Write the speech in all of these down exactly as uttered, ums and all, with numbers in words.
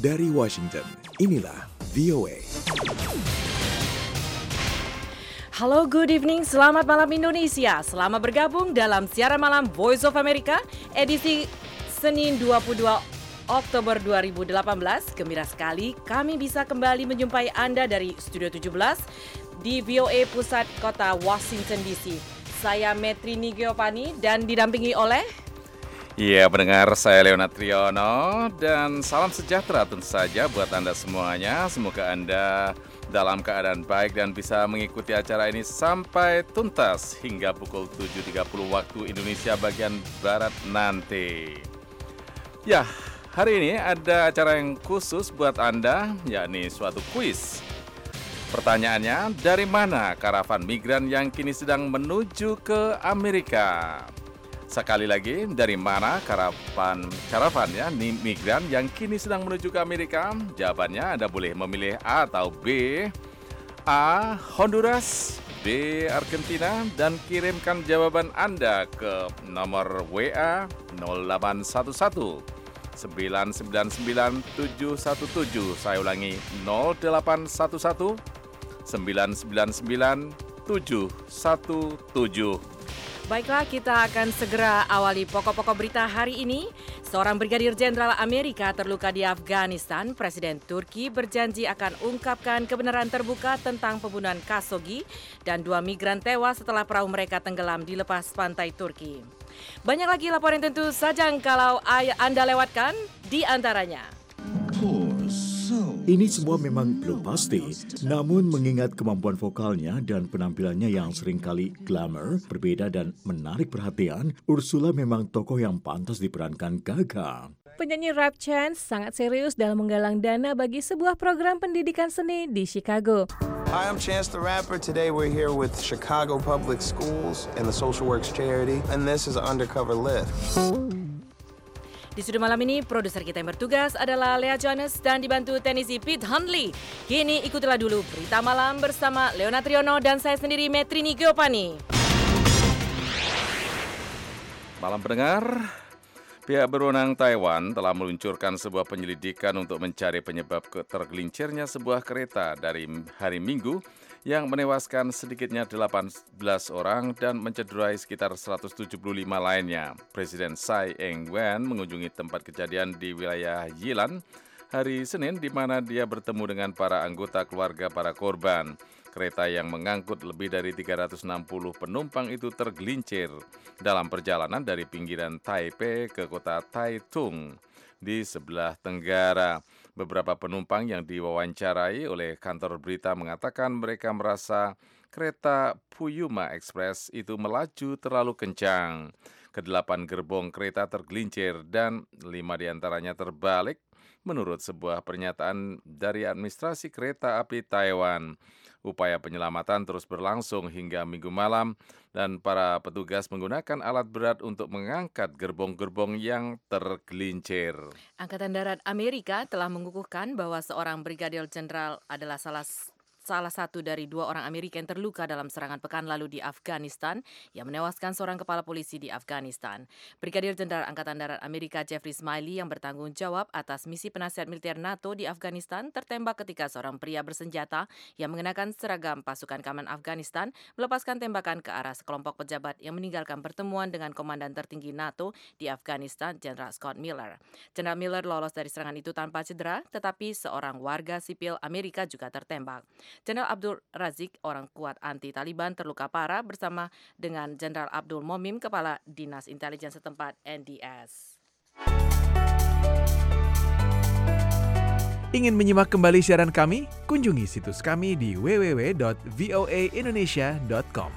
Dari Washington, inilah V O A. Halo, good evening, selamat malam Indonesia. Selamat bergabung dalam siaran malam Voice of America, edisi Senin dua puluh dua Oktober dua ribu delapan belas. Gembira sekali kami bisa kembali menjumpai Anda dari Studio tujuh belas di V O A Pusat Kota Washington D C. Saya Metrini Geopani dan didampingi oleh... Iya, pendengar, saya Leonard Triono dan salam sejahtera tentu saja buat Anda semuanya. Semoga Anda dalam keadaan baik dan bisa mengikuti acara ini sampai tuntas hingga pukul tujuh tiga puluh waktu Indonesia bagian Barat nanti. Ya, hari ini ada acara yang khusus buat Anda, yakni suatu kuis. Pertanyaannya, dari mana karavan migran yang kini sedang menuju ke Amerika? Sekali lagi, dari mana karavan karavan ya, migran yang kini sedang menuju ke Amerika? Jawabannya Anda boleh memilih A atau B. A. Honduras, B. Argentina, dan kirimkan jawaban Anda ke nomor W A nol delapan satu satu sembilan sembilan sembilan tujuh satu tujuh. Saya ulangi, nol delapan satu satu sembilan sembilan sembilan tujuh satu tujuh. Baiklah, kita akan segera awali pokok-pokok berita hari ini. Seorang Brigadir Jenderal Amerika terluka di Afghanistan. Presiden Turki berjanji akan ungkapkan kebenaran terbuka tentang pembunuhan Khashoggi dan dua migran tewas setelah perahu mereka tenggelam di lepas pantai Turki. Banyak lagi laporan tentu saja kalau Anda lewatkan di antaranya. Ini semua memang belum pasti, namun mengingat kemampuan vokalnya dan penampilannya yang seringkali glamour, berbeda dan menarik perhatian, Ursula memang tokoh yang pantas diperankan Gaga. Penyanyi rap Chance sangat serius dalam menggalang dana bagi sebuah program pendidikan seni di Chicago. Hi, I'm Chance the Rapper. Today we're here with Chicago Public Schools and the Social Works Charity, and this is Undercover Lift. Di studio malam ini, produser kita yang bertugas adalah Lea Johannes dan dibantu teknisi Pete Hundley. Kini ikutilah dulu berita malam bersama Leonard Triono dan saya sendiri Metrini Geopani. Malam pendengar, pihak berwenang Taiwan telah meluncurkan sebuah penyelidikan untuk mencari penyebab tergelincirnya sebuah kereta dari hari Minggu yang menewaskan sedikitnya delapan belas orang dan mencederai sekitar seratus tujuh puluh lima lainnya. Presiden Tsai Ing-wen mengunjungi tempat kejadian di wilayah Yilan hari Senin di mana dia bertemu dengan para anggota keluarga para korban. Kereta yang mengangkut lebih dari tiga ratus enam puluh penumpang itu tergelincir dalam perjalanan dari pinggiran Taipei ke kota Taitung di sebelah tenggara. Beberapa penumpang yang diwawancarai oleh kantor berita mengatakan mereka merasa kereta Puyuma Express itu melaju terlalu kencang. Kedelapan gerbong kereta tergelincir dan lima diantaranya terbalik menurut sebuah pernyataan dari administrasi kereta api Taiwan. Upaya penyelamatan terus berlangsung hingga Minggu malam dan para petugas menggunakan alat berat untuk mengangkat gerbong-gerbong yang tergelincir. Angkatan Darat Amerika telah mengukuhkan bahwa seorang Brigadir Jenderal adalah salah Salah satu dari dua orang Amerika yang terluka dalam serangan pekan lalu di Afghanistan yang menewaskan seorang kepala polisi di Afghanistan. Brigadir Jenderal Angkatan Darat Amerika Jeffrey Smiley yang bertanggung jawab atas misi penasihat militer NATO di Afghanistan tertembak ketika seorang pria bersenjata yang mengenakan seragam pasukan keamanan Afghanistan melepaskan tembakan ke arah sekelompok pejabat yang meninggalkan pertemuan dengan komandan tertinggi NATO di Afghanistan, Jenderal Scott Miller. Jenderal Miller lolos dari serangan itu tanpa cedera, tetapi seorang warga sipil Amerika juga tertembak. Jenderal Abdul Razik, orang kuat anti-Taliban, terluka parah bersama dengan Jenderal Abdul Momim, Kepala Dinas Intelijen setempat N D S. Ingin menyimak kembali siaran kami? Kunjungi situs kami di w w w dot v o a indonesia dot com.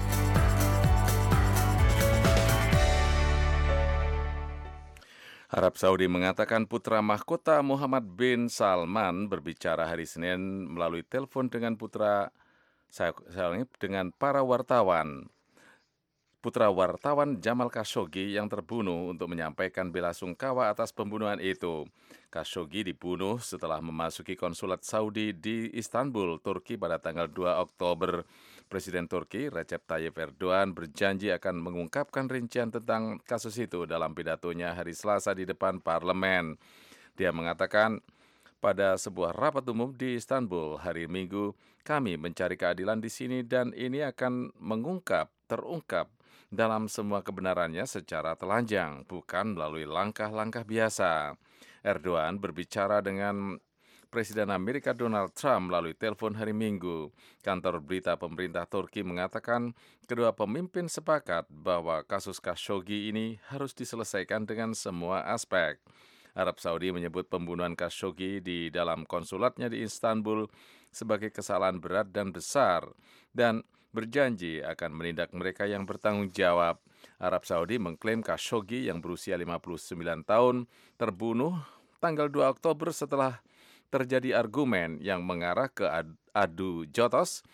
Arab Saudi mengatakan putra mahkota Muhammad bin Salman berbicara hari Senin melalui telepon dengan putra saya, saya dengan para wartawan. Putra wartawan Jamal Khashoggi yang terbunuh untuk menyampaikan bela sungkawa atas pembunuhan itu. Khashoggi dibunuh setelah memasuki konsulat Saudi di Istanbul, Turki pada tanggal dua Oktober. Presiden Turki Recep Tayyip Erdogan berjanji akan mengungkapkan rincian tentang kasus itu dalam pidatonya hari Selasa di depan parlemen. Dia mengatakan pada sebuah rapat umum di Istanbul hari Minggu, kami mencari keadilan di sini dan ini akan mengungkap, terungkap dalam semua kebenarannya secara telanjang, bukan melalui langkah-langkah biasa. Erdogan berbicara dengan Presiden Amerika Donald Trump melalui telepon hari Minggu. Kantor berita pemerintah Turki mengatakan kedua pemimpin sepakat bahwa kasus Khashoggi ini harus diselesaikan dengan semua aspek. Arab Saudi menyebut pembunuhan Khashoggi di dalam konsulatnya di Istanbul sebagai kesalahan berat dan besar dan berjanji akan menindak mereka yang bertanggung jawab. Arab Saudi mengklaim Khashoggi yang berusia lima puluh sembilan tahun terbunuh tanggal dua Oktober setelah terjadi argumen yang mengarah ke adu jotos,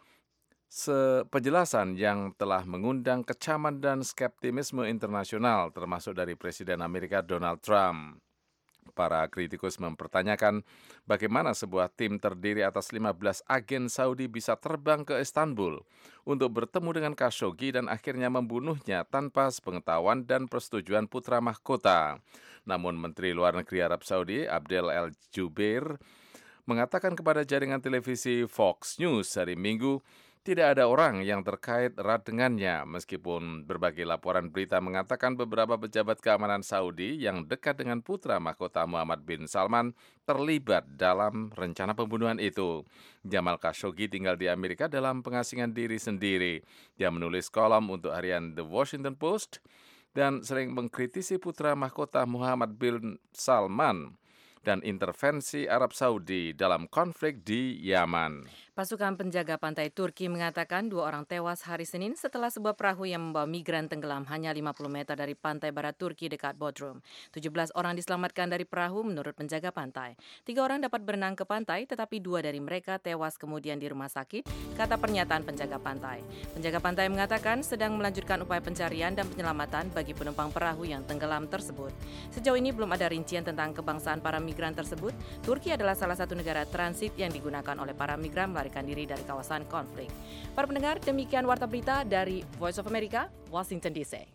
penjelasan yang telah mengundang kecaman dan skeptisisme internasional, termasuk dari Presiden Amerika Donald Trump. Para kritikus mempertanyakan bagaimana sebuah tim terdiri atas lima belas agen Saudi bisa terbang ke Istanbul untuk bertemu dengan Khashoggi dan akhirnya membunuhnya tanpa sepengetahuan dan persetujuan putra mahkota. Namun Menteri Luar Negeri Arab Saudi, Abdel El-Jubeir, mengatakan kepada jaringan televisi Fox News hari Minggu, tidak ada orang yang terkait erat dengannya, meskipun berbagai laporan berita mengatakan beberapa pejabat keamanan Saudi yang dekat dengan putra mahkota Muhammad bin Salman terlibat dalam rencana pembunuhan itu. Jamal Khashoggi tinggal di Amerika dalam pengasingan diri sendiri. Dia menulis kolom untuk harian The Washington Post dan sering mengkritisi putra mahkota Muhammad bin Salman dan intervensi Arab Saudi dalam konflik di Yaman. Pasukan penjaga pantai Turki mengatakan dua orang tewas hari Senin setelah sebuah perahu yang membawa migran tenggelam hanya lima puluh meter dari pantai barat Turki dekat Bodrum. tujuh belas orang diselamatkan dari perahu menurut penjaga pantai. Tiga orang dapat berenang ke pantai, tetapi dua dari mereka tewas kemudian di rumah sakit, kata pernyataan penjaga pantai. Penjaga pantai mengatakan sedang melanjutkan upaya pencarian dan penyelamatan bagi penumpang perahu yang tenggelam tersebut. Sejauh ini belum ada rincian tentang kebangsaan para migran tersebut. Turki adalah salah satu negara transit yang digunakan oleh para migran melarikan diri dari kawasan konflik. Para pendengar, demikian Warta Berita dari Voice of America, Washington D C.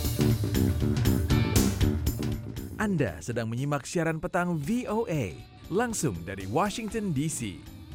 Anda sedang menyimak siaran petang V O A langsung dari Washington D C.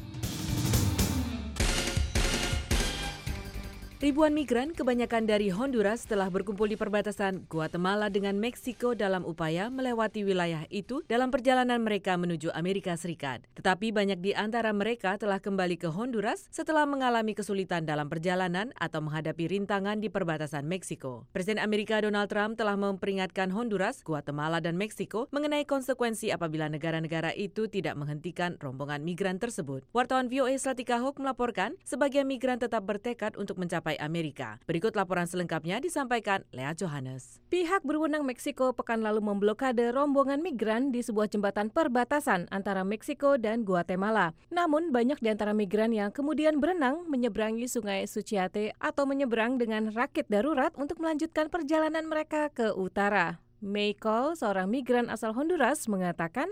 Ribuan migran, kebanyakan dari Honduras, telah berkumpul di perbatasan Guatemala dengan Meksiko dalam upaya melewati wilayah itu dalam perjalanan mereka menuju Amerika Serikat. Tetapi banyak di antara mereka telah kembali ke Honduras setelah mengalami kesulitan dalam perjalanan atau menghadapi rintangan di perbatasan Meksiko. Presiden Amerika Donald Trump telah memperingatkan Honduras, Guatemala, dan Meksiko mengenai konsekuensi apabila negara-negara itu tidak menghentikan rombongan migran tersebut. Wartawan V O A Slatika Hawk melaporkan sebagian migran tetap bertekad untuk mencapai Amerika. Berikut laporan selengkapnya disampaikan Lea Johannes. Pihak berwenang Meksiko pekan lalu memblokade rombongan migran di sebuah jembatan perbatasan antara Meksiko dan Guatemala. Namun banyak di antara migran yang kemudian berenang menyeberangi Sungai Suchiate atau menyeberang dengan rakit darurat untuk melanjutkan perjalanan mereka ke utara. Michael, seorang migran asal Honduras, mengatakan,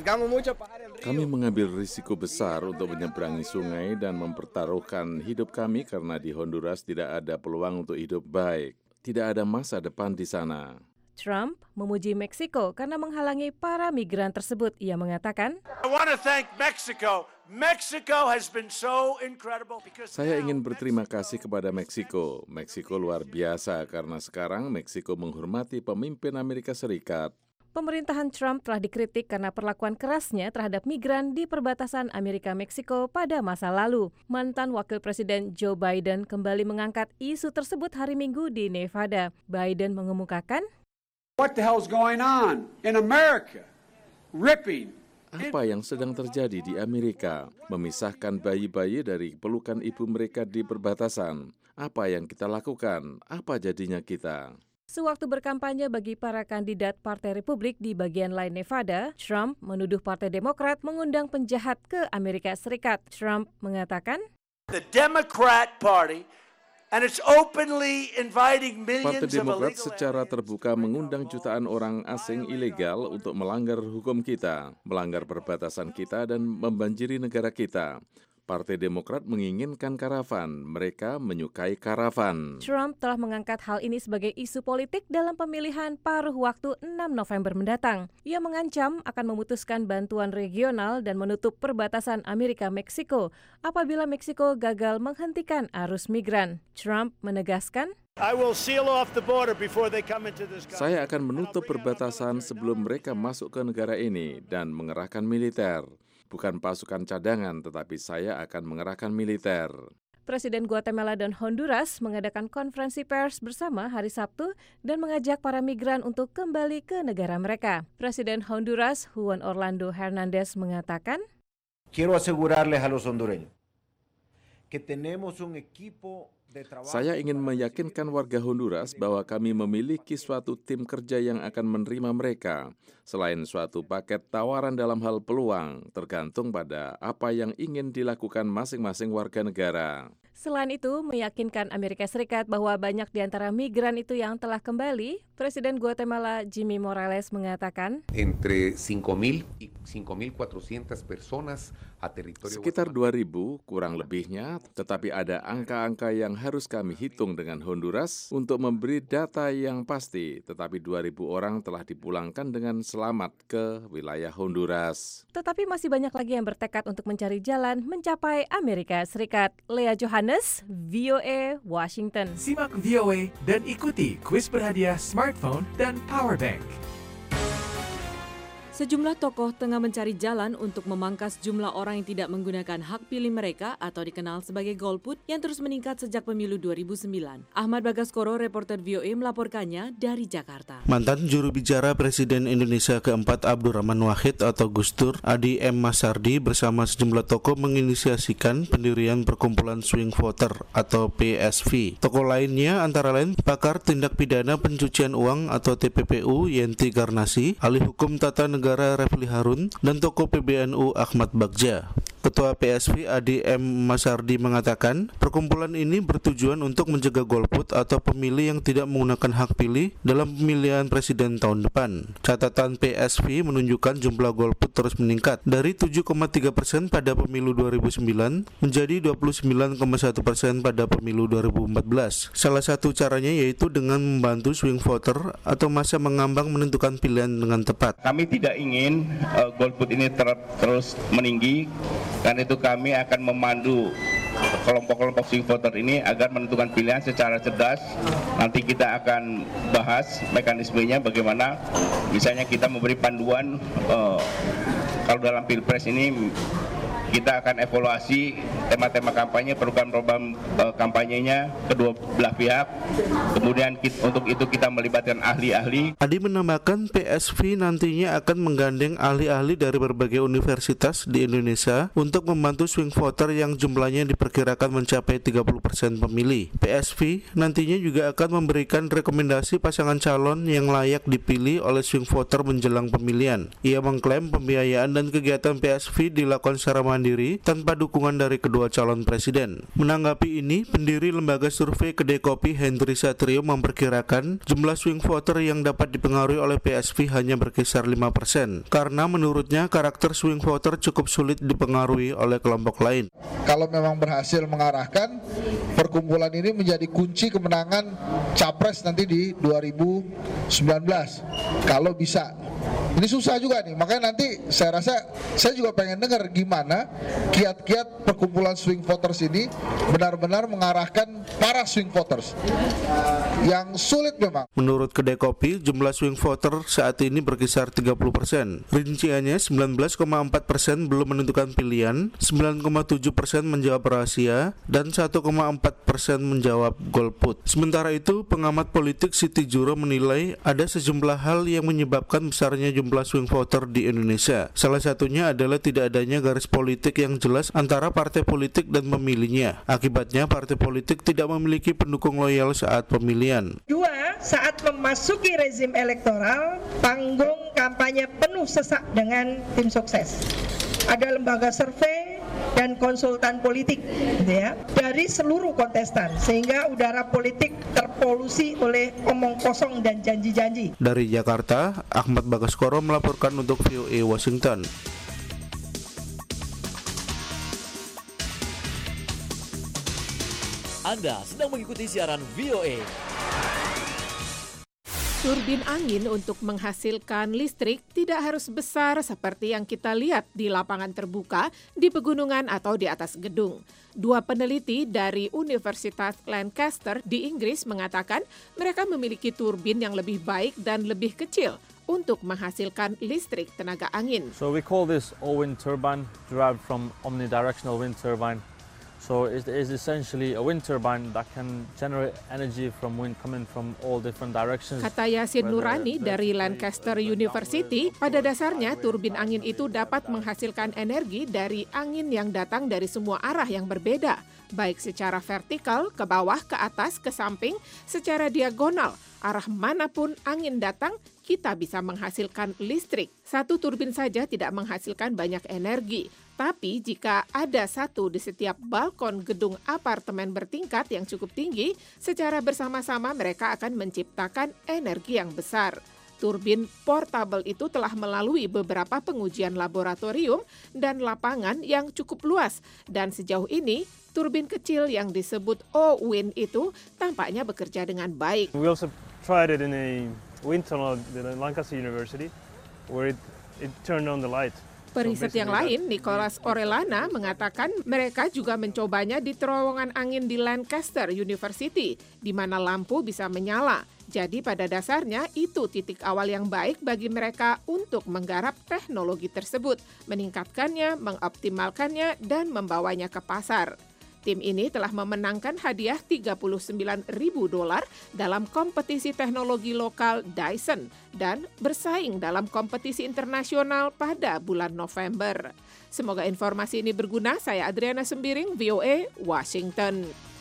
kami mengambil risiko besar untuk menyeberangi sungai dan mempertaruhkan hidup kami karena di Honduras tidak ada peluang untuk hidup baik. Tidak ada masa depan di sana. Trump memuji Meksiko karena menghalangi para migran tersebut. Ia mengatakan, I want to thank Mexico. Mexico has been so incredible because Saya ingin berterima kasih kepada Meksiko. Meksiko luar biasa karena sekarang Meksiko menghormati pemimpin Amerika Serikat. Pemerintahan Trump telah dikritik karena perlakuan kerasnya terhadap migran di perbatasan Amerika-Meksiko pada masa lalu. Mantan Wakil Presiden Joe Biden kembali mengangkat isu tersebut hari Minggu di Nevada. Biden mengemukakan, What the hell's going on in America? Ripping. Apa yang sedang terjadi di Amerika? Memisahkan bayi-bayi dari pelukan ibu mereka di perbatasan. Apa yang kita lakukan? Apa jadinya kita? Sewaktu berkampanye bagi para kandidat Partai Republik di bagian lain Nevada, Trump menuduh Partai Demokrat mengundang penjahat ke Amerika Serikat. Trump mengatakan, the Democrat Party and it's openly inviting millions Partai of Demokrat illegal secara terbuka mengundang jutaan orang asing ilegal untuk melanggar hukum kita, melanggar perbatasan kita dan membanjiri negara kita. Partai Demokrat menginginkan karavan, mereka menyukai karavan. Trump telah mengangkat hal ini sebagai isu politik dalam pemilihan paruh waktu enam November mendatang. Ia mengancam akan memutuskan bantuan regional dan menutup perbatasan Amerika-Meksiko apabila Meksiko gagal menghentikan arus migran. Trump menegaskan, saya akan menutup perbatasan sebelum mereka masuk ke negara ini dan mengerahkan militer. Bukan pasukan cadangan, tetapi saya akan mengerahkan militer. Presiden Guatemala dan Honduras mengadakan konferensi pers bersama hari Sabtu dan mengajak para migran untuk kembali ke negara mereka. Presiden Honduras, Juan Orlando Hernández, mengatakan, Quiero asegurarles a los hondureños que tenemos un equipo. Saya ingin meyakinkan warga Honduras bahwa kami memiliki suatu tim kerja yang akan menerima mereka. Selain suatu paket tawaran dalam hal peluang, tergantung pada apa yang ingin dilakukan masing-masing warga negara. Selain itu, meyakinkan Amerika Serikat bahwa banyak di antara migran itu yang telah kembali, Presiden Guatemala Jimmy Morales mengatakan, Entre cinco mil y cinco mil cuatrocientas personas a territorio sekitar dua ribu kurang lebihnya, tetapi ada angka-angka yang harus kami hitung dengan Honduras untuk memberi data yang pasti, tetapi dua ribu orang telah dipulangkan dengan selamat ke wilayah Honduras. Tetapi masih banyak lagi yang bertekad untuk mencari jalan mencapai Amerika Serikat. Lea Johannes, V O A, Washington. Simak V O A dan ikuti kuis berhadiah smartphone dan powerbank. Sejumlah tokoh tengah mencari jalan untuk memangkas jumlah orang yang tidak menggunakan hak pilih mereka atau dikenal sebagai golput yang terus meningkat sejak pemilu dua ribu sembilan. Ahmad Bagaskoro, reporter V O A melaporkannya dari Jakarta. Mantan juru bicara Presiden Indonesia keempat Abdurrahman Wahid atau Gus Dur, Adi M. Masardi bersama sejumlah tokoh menginisiasikan pendirian Perkumpulan Swing Voter atau P S V. Tokoh lainnya antara lain pakar tindak pidana pencucian uang atau T P P U Yenti Garnasi, ahli hukum tata negara Negara Refli Harun, dan tokoh P B N U Ahmad Bagja. Ketua P S V Adi M. Masardi mengatakan, perkumpulan ini bertujuan untuk mencegah golput atau pemilih yang tidak menggunakan hak pilih dalam pemilihan presiden tahun depan. Catatan P S V menunjukkan jumlah golput terus meningkat dari tujuh koma tiga persen pada pemilu dua ribu sembilan menjadi dua puluh sembilan koma satu persen pada pemilu dua ribu empat belas. Salah satu caranya yaitu dengan membantu swing voter atau masa mengambang menentukan pilihan dengan tepat. Kami tidak ingin uh, golput ini ter- terus meninggi. Karena itu kami akan memandu kelompok-kelompok swing voter ini agar menentukan pilihan secara cerdas. Nanti kita akan bahas mekanismenya bagaimana misalnya kita memberi panduan uh, kalau dalam Pilpres ini kita akan evaluasi tema-tema kampanye, program-program uh, kampanyenya kedua belah pihak. Kemudian kita, untuk itu kita melibatkan ahli-ahli. Adi menambahkan P S V nantinya akan menggandeng ahli-ahli dari berbagai universitas di Indonesia untuk membantu swing voter yang jumlahnya diperkirakan mencapai tiga puluh persen pemilih. P S V nantinya juga akan memberikan rekomendasi pasangan calon yang layak dipilih oleh swing voter menjelang pemilihan. Ia mengklaim pembiayaan dan kegiatan P S V dilakukan secara mandiri tanpa dukungan dari kedua calon presiden. Menanggapi ini, pendiri lembaga survei Kedai Kopi Hendri Satrio memperkirakan jumlah swing voter yang dapat dipengaruhi oleh P S V hanya berkisar lima persen karena menurutnya karakter swing voter cukup sulit dipengaruhi oleh kelompok lain. Kalau memang berhasil mengarahkan, perkumpulan ini menjadi kunci kemenangan Capres nanti di dua ribu sembilan belas. Kalau bisa. Ini susah juga nih, makanya nanti saya rasa saya juga pengen dengar gimana kiat-kiat perkumpulan swing voters ini benar-benar mengarahkan para swing voters yang sulit memang. Menurut Kedai Kopi, jumlah swing voter saat ini berkisar tiga puluh persen. Rinciannya sembilan belas koma empat persen belum menentukan pilihan, sembilan koma tujuh persen menjawab rahasia, dan satu koma empat persen menjawab golput. Sementara itu, pengamat politik Siti Juro menilai ada sejumlah hal yang menyebabkan besarnya jumlah swing voter di Indonesia. Salah satunya adalah tidak adanya garis politik yang jelas antara partai politik dan pemilihnya. Akibatnya, partai politik tidak memiliki pendukung loyal saat pemilihan. Dua, saat memasuki rezim elektoral, panggung kampanye penuh sesak dengan tim sukses. Ada lembaga survei dan konsultan politik, gitu ya, dari seluruh kontestan, sehingga udara politik terpolusi oleh omong kosong dan janji-janji. Dari Jakarta, Ahmad Bagaskoro melaporkan untuk V O A Washington. Anda sedang mengikuti siaran V O A. Turbin angin untuk menghasilkan listrik tidak harus besar seperti yang kita lihat di lapangan terbuka, di pegunungan atau di atas gedung. Dua peneliti dari Universitas Lancaster di Inggris mengatakan mereka memiliki turbin yang lebih baik dan lebih kecil untuk menghasilkan listrik tenaga angin. So we call this all-wind turbine, derived from omnidirectional wind turbine. So it is essentially a wind turbine that can generate energy from wind coming from all different directions. Kata Yasin Nurani dari Lancaster University, pada dasarnya turbin angin itu dapat menghasilkan energi dari angin yang datang dari semua arah yang berbeda, baik secara vertikal, ke bawah, ke atas, ke samping, secara diagonal. Arah manapun angin datang, kita bisa menghasilkan listrik. Satu turbin saja tidak menghasilkan banyak energi. Tapi jika ada satu di setiap balkon gedung apartemen bertingkat yang cukup tinggi, secara bersama-sama mereka akan menciptakan energi yang besar. Turbin portable itu telah melalui beberapa pengujian laboratorium dan lapangan yang cukup luas. Dan sejauh ini, turbin kecil yang disebut O-Wind itu tampaknya bekerja dengan baik. We also tried it in a wind tunnel at Lancaster University, where it, it turned on the light. Periset yang lain, Nicholas Orellana, mengatakan mereka juga mencobanya di terowongan angin di Lancaster University, di mana lampu bisa menyala. Jadi pada dasarnya itu titik awal yang baik bagi mereka untuk menggarap teknologi tersebut, meningkatkannya, mengoptimalkannya, dan membawanya ke pasar. Tim ini telah memenangkan hadiah tiga puluh sembilan ribu dolar dalam kompetisi teknologi lokal Dyson dan bersaing dalam kompetisi internasional pada bulan November. Semoga informasi ini berguna. Saya Adriana Sembiring, V O A, Washington.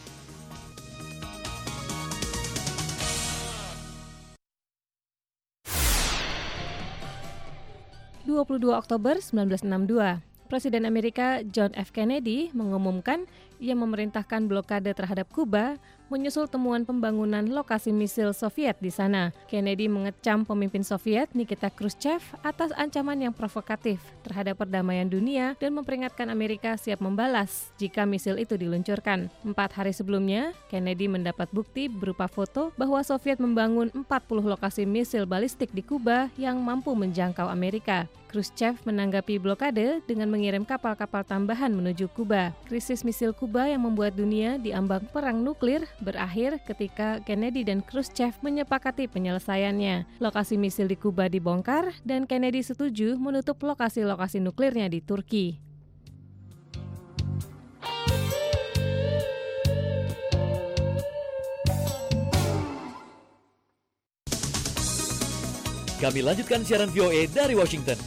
dua puluh dua Oktober seribu sembilan ratus enam puluh dua, Presiden Amerika John F. Kennedy mengumumkan ia memerintahkan blokade terhadap Kuba menyusul temuan pembangunan lokasi misil Soviet di sana. Kennedy mengecam pemimpin Soviet Nikita Khrushchev atas ancaman yang provokatif terhadap perdamaian dunia dan memperingatkan Amerika siap membalas jika misil itu diluncurkan. Empat hari sebelumnya, Kennedy mendapat bukti berupa foto bahwa Soviet membangun empat puluh lokasi misil balistik di Kuba yang mampu menjangkau Amerika. Khrushchev menanggapi blokade dengan mengirim kapal-kapal tambahan menuju Kuba. Krisis misil Kuba yang membuat dunia diambang perang nuklir berakhir ketika Kennedy dan Khrushchev menyepakati penyelesaiannya. Lokasi misil di Kuba dibongkar dan Kennedy setuju menutup lokasi-lokasi nuklirnya di Turki. Kami lanjutkan siaran V O A dari Washington.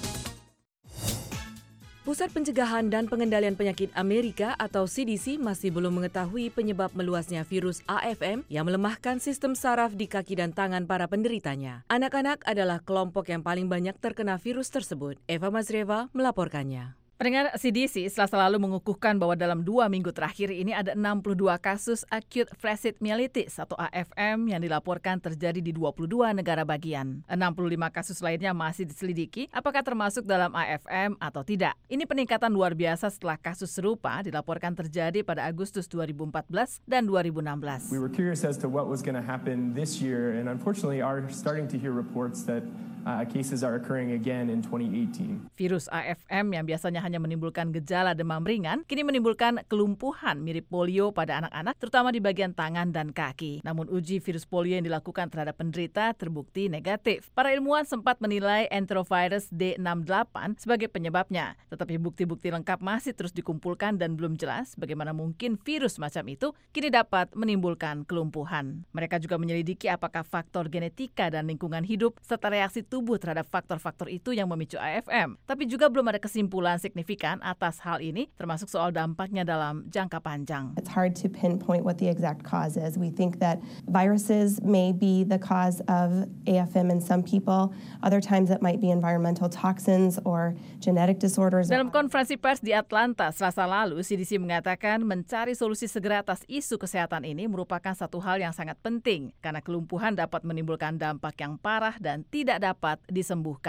Pusat Pencegahan dan Pengendalian Penyakit Amerika atau C D C masih belum mengetahui penyebab meluasnya virus A F M yang melemahkan sistem saraf di kaki dan tangan para penderitanya. Anak-anak adalah kelompok yang paling banyak terkena virus tersebut. Eva Mazreva melaporkannya. Pendengar, C D C Selasa lalu mengukuhkan bahwa dalam dua minggu terakhir ini ada enam puluh dua kasus acute flaccid myelitis atau A F M yang dilaporkan terjadi di dua puluh dua negara bagian. enam puluh lima kasus lainnya masih diselidiki apakah termasuk dalam A F M atau tidak. Ini peningkatan luar biasa setelah kasus serupa dilaporkan terjadi pada Agustus dua ribu empat belas dan dua ribu enam belas. We were curious as to what was going to happen this year and unfortunately are starting to hear reports that Uh, cases are occurring again in twenty eighteen. Virus A F M yang biasanya hanya menimbulkan gejala demam ringan, kini menimbulkan kelumpuhan mirip polio pada anak-anak, terutama di bagian tangan dan kaki. Namun uji virus polio yang dilakukan terhadap penderita terbukti negatif. Para ilmuwan sempat menilai enterovirus D enam puluh delapan sebagai penyebabnya, tetapi bukti-bukti lengkap masih terus dikumpulkan dan belum jelas bagaimana mungkin virus macam itu kini dapat menimbulkan kelumpuhan. Mereka juga menyelidiki apakah faktor genetika dan lingkungan hidup serta reaksi tubuh terhadap faktor-faktor itu yang memicu A F M. Tapi juga belum ada kesimpulan signifikan atas hal ini, termasuk soal dampaknya dalam jangka panjang. It's hard to pinpoint what the exact cause is. We think that viruses may be the cause of A F M in some people. Other times it might be environmental toxins or genetic disorders. Dalam konferensi pers di Atlanta Selasa lalu, C D C mengatakan mencari solusi segera atas isu kesehatan ini merupakan satu hal yang sangat penting karena kelumpuhan dapat menimbulkan dampak yang parah dan tidak dapat dapat disembuhkan.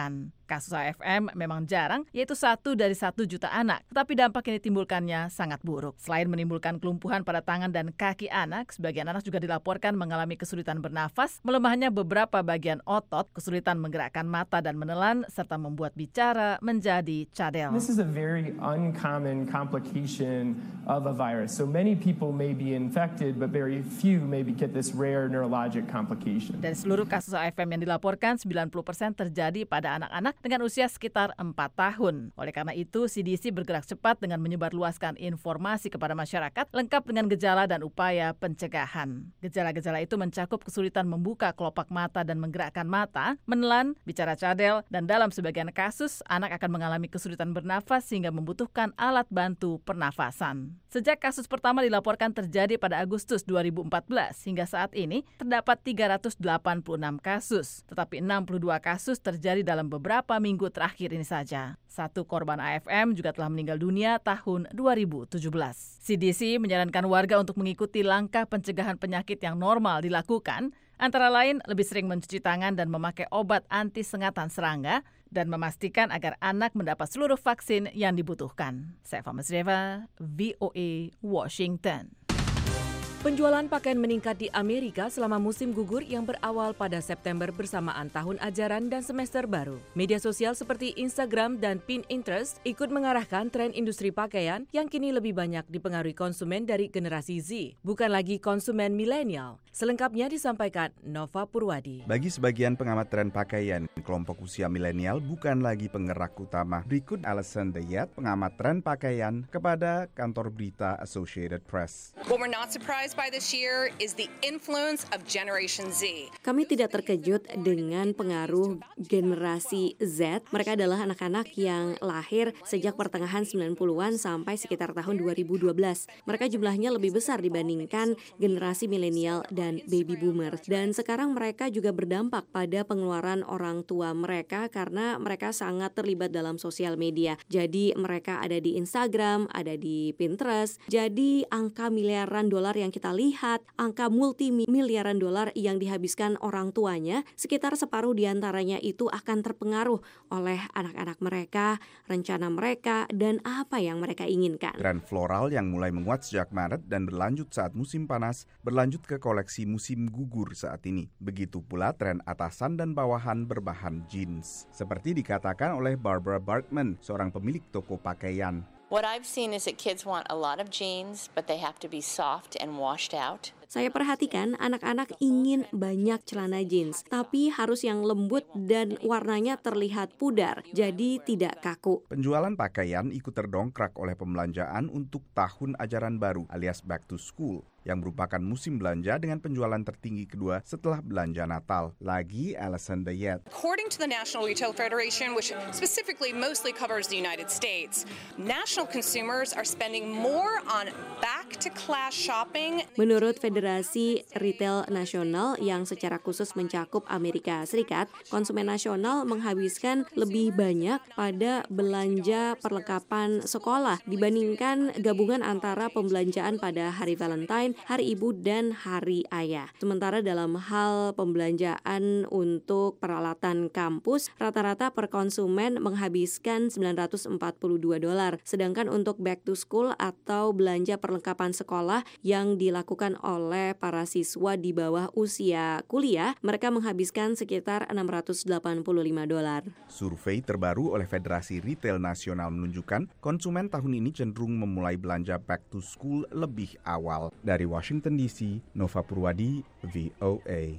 Kasus A F M memang jarang, yaitu satu dari satu juta anak. Tetapi dampak yang ditimbulkannya sangat buruk. Selain menimbulkan kelumpuhan pada tangan dan kaki anak, sebagian anak juga dilaporkan mengalami kesulitan bernafas, melemahnya beberapa bagian otot, kesulitan menggerakkan mata dan menelan, serta membuat bicara menjadi cadel. This is a very uncommon complication of a virus. So many people may be infected, but very few maybe get this rare neurologic complication. Dan seluruh kasus A F M yang dilaporkan, sembilan puluh persen terjadi pada anak-anak dengan usia sekitar empat tahun. Oleh karena itu, C D C bergerak cepat dengan menyebarluaskan informasi kepada masyarakat lengkap dengan gejala dan upaya pencegahan. Gejala-gejala itu mencakup kesulitan membuka kelopak mata dan menggerakkan mata, menelan, bicara cadel, dan dalam sebagian kasus, anak akan mengalami kesulitan bernafas sehingga membutuhkan alat bantu pernafasan. Sejak kasus pertama dilaporkan terjadi pada Agustus dua ribu empat belas, hingga saat ini terdapat tiga ratus delapan puluh enam kasus, tetapi enam puluh dua kasus terjadi dalam beberapa minggu terakhir ini saja. Satu korban A F M juga telah meninggal dunia tahun dua ribu tujuh belas. C D C menyarankan warga untuk mengikuti langkah pencegahan penyakit yang normal dilakukan, antara lain lebih sering mencuci tangan dan memakai obat anti sengatan serangga, dan memastikan agar anak mendapat seluruh vaksin yang dibutuhkan. Saya Fama Sreva, V O A, Washington. Penjualan pakaian meningkat di Amerika selama musim gugur yang berawal pada September bersamaan tahun ajaran dan semester baru. Media sosial seperti Instagram dan Pinterest ikut mengarahkan tren industri pakaian yang kini lebih banyak dipengaruhi konsumen dari generasi Z, bukan lagi konsumen milenial. Selengkapnya disampaikan Nova Purwadi. Bagi sebagian pengamat tren pakaian, kelompok usia milenial bukan lagi penggerak utama. Berikut Alison Deyat, pengamat tren pakaian, kepada kantor berita Associated Press. What we're not surprised by this year is the influence of Generation Z. Kami tidak terkejut dengan pengaruh generasi Z. Mereka adalah anak-anak yang lahir sejak pertengahan sembilan puluhan sampai sekitar tahun dua ribu dua belas. Mereka jumlahnya lebih besar dibandingkan generasi milenial dan baby boomer. Dan sekarang mereka juga berdampak pada pengeluaran orang tua mereka karena mereka sangat terlibat dalam sosial media. Jadi mereka ada di Instagram, ada di Pinterest. Jadi angka miliaran dolar yang kita lihat, angka multimiliaran dolar yang dihabiskan orang tuanya, sekitar separuh diantaranya itu akan terpengaruh oleh anak-anak mereka, rencana mereka, dan apa yang mereka inginkan. Tren floral yang mulai menguat sejak Maret dan berlanjut saat musim panas, berlanjut ke koleksi musim gugur saat ini. Begitu pula tren atasan dan bawahan berbahan jeans. Seperti dikatakan oleh Barbara Barkman, seorang pemilik toko pakaian. What I've seen is that kids want a lot of jeans, but they have to be soft and washed out. Saya perhatikan anak-anak ingin banyak celana jeans, tapi harus yang lembut dan warnanya terlihat pudar, jadi tidak kaku. Penjualan pakaian ikut terdongkrak oleh pembelanjaan untuk tahun ajaran baru alias back to school, yang merupakan musim belanja dengan penjualan tertinggi kedua setelah belanja Natal. Lagi Alison Deyat. According to the National Retail Federation, which specifically mostly covers the United States, national consumers are spending more on back-to-class shopping. Menurut Federasi Retail Nasional yang secara khusus mencakup Amerika Serikat, konsumen nasional menghabiskan lebih banyak pada belanja perlengkapan sekolah dibandingkan gabungan antara pembelanjaan pada hari Valentine, Hari Ibu, dan Hari Ayah. Sementara dalam hal pembelanjaan untuk peralatan kampus, rata-rata per konsumen menghabiskan sembilan ratus empat puluh dua dolar. Sedangkan untuk back to school atau belanja perlengkapan sekolah yang dilakukan oleh para siswa di bawah usia kuliah, mereka menghabiskan sekitar enam ratus delapan puluh lima dolar. Survei terbaru oleh Federasi Retail Nasional menunjukkan konsumen tahun ini cenderung memulai belanja back to school lebih awal. Dari Washington D C, Nova Purwadi, V O A.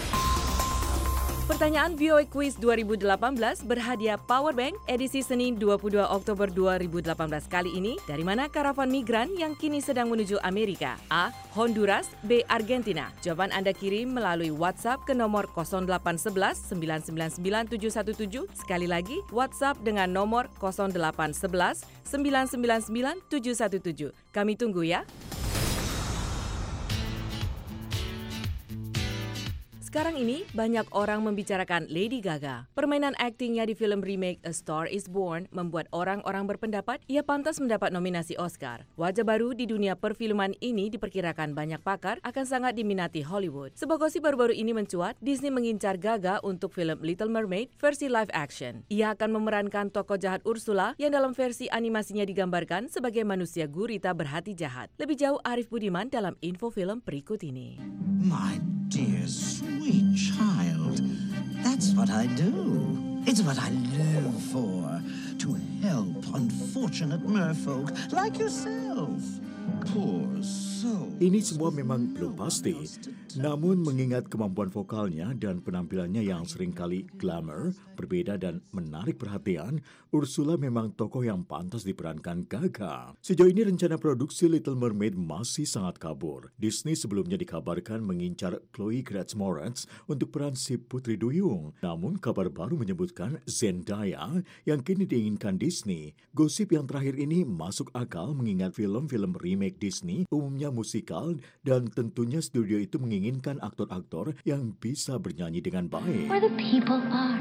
Pertanyaan V O A Quiz dua ribu delapan belas berhadiah Powerbank edisi Senin dua puluh dua Oktober dua ribu delapan belas kali ini. Dari mana karavan migran yang kini sedang menuju Amerika? A. Honduras, B. Argentina. Jawaban Anda kirim melalui WhatsApp ke nomor nol delapan satu satu sembilan sembilan sembilan tujuh satu tujuh. Sekali lagi, WhatsApp dengan nomor nol delapan satu satu sembilan sembilan sembilan tujuh satu tujuh. Kami tunggu ya. Sekarang ini, banyak orang membicarakan Lady Gaga. Permainan aktingnya di film remake A Star is Born membuat orang-orang berpendapat ia pantas mendapat nominasi Oscar. Wajah baru di dunia perfilman ini diperkirakan banyak pakar akan sangat diminati Hollywood. Sebuah gosip baru-baru ini mencuat, Disney mengincar Gaga untuk film Little Mermaid versi live action. Ia akan memerankan tokoh jahat Ursula yang dalam versi animasinya digambarkan sebagai manusia gurita berhati jahat. Lebih jauh, Arif Budiman dalam info film berikut ini. My dear sweet child, that's what I do. It's what I live for, to help unfortunate merfolk like yourself. Poor soul. Ini semua memang belum pasti, namun mengingat kemampuan vokalnya dan penampilannya yang seringkali glamour, berbeda dan menarik perhatian, Ursula memang tokoh yang pantas diperankan Gaga. Sejauh ini rencana produksi Little Mermaid masih sangat kabur. Disney sebelumnya dikabarkan mengincar Chloe Grace Moretz untuk peran si Putri Duyung. Namun kabar baru menyebutkan Zendaya yang kini diinginkan Disney. Gosip yang terakhir ini masuk akal mengingat film-film remake Disney umumnya musikal dan tentunya studio itu menginginkan aktor-aktor yang bisa bernyanyi dengan baik. Where the people are,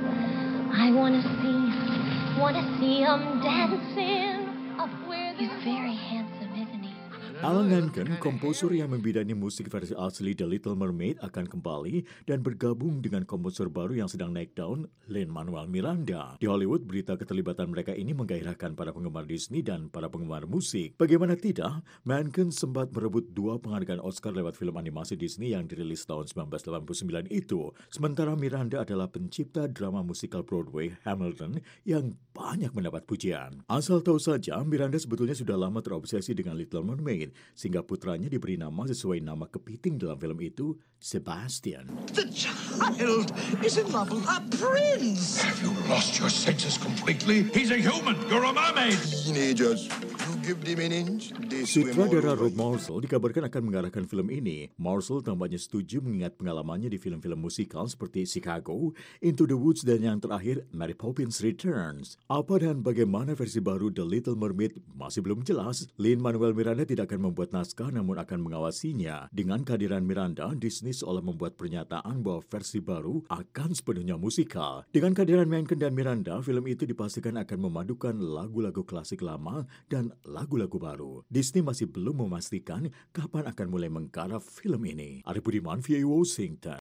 I wanna see, wanna see 'em dancing up where he's very handsome, isn't he? Alan Menken, komposer yang membidani musik versi asli The Little Mermaid, akan kembali dan bergabung dengan komposer baru yang sedang naik daun, Lin-Manuel Miranda. Di Hollywood, berita keterlibatan mereka ini menggairahkan para penggemar Disney dan para penggemar musik. Bagaimana tidak, Menken sempat merebut dua penghargaan Oscar lewat film animasi Disney yang dirilis tahun sembilan belas delapan puluh sembilan itu. Sementara Miranda adalah pencipta drama musikal Broadway Hamilton yang banyak mendapat pujian. Asal tahu saja, Miranda sebetulnya sudah lama terobsesi dengan Little Mermaid, sehingga putranya diberi nama sesuai nama kepiting dalam film itu, Sebastian. The child is in love with a prince. Have you lost your senses completely? He's a human. You're a mermaid. Teenagers, you give them an inch, they swim all Sutradara over Rob Marshall dikabarkan akan mengarahkan film ini. Marshall tampaknya setuju mengingat pengalamannya di film-film musikal seperti Chicago, Into the Woods, dan yang terakhir Mary Poppins Returns. Apa dan bagaimana versi baru The Little Mermaid masih belum jelas. Lin-Manuel Miranda tidak akan membuat naskah namun akan mengawasinya. Dengan kehadiran Miranda, Disney seolah membuat pernyataan bahwa versi baru akan sepenuhnya musikal. Dengan kehadiran Menken dan Miranda, film itu dipastikan akan memadukan lagu-lagu klasik lama dan lagu-lagu baru. Disney masih belum memastikan kapan akan mulai menggarap film ini. Arif Budiman, V O A Washington.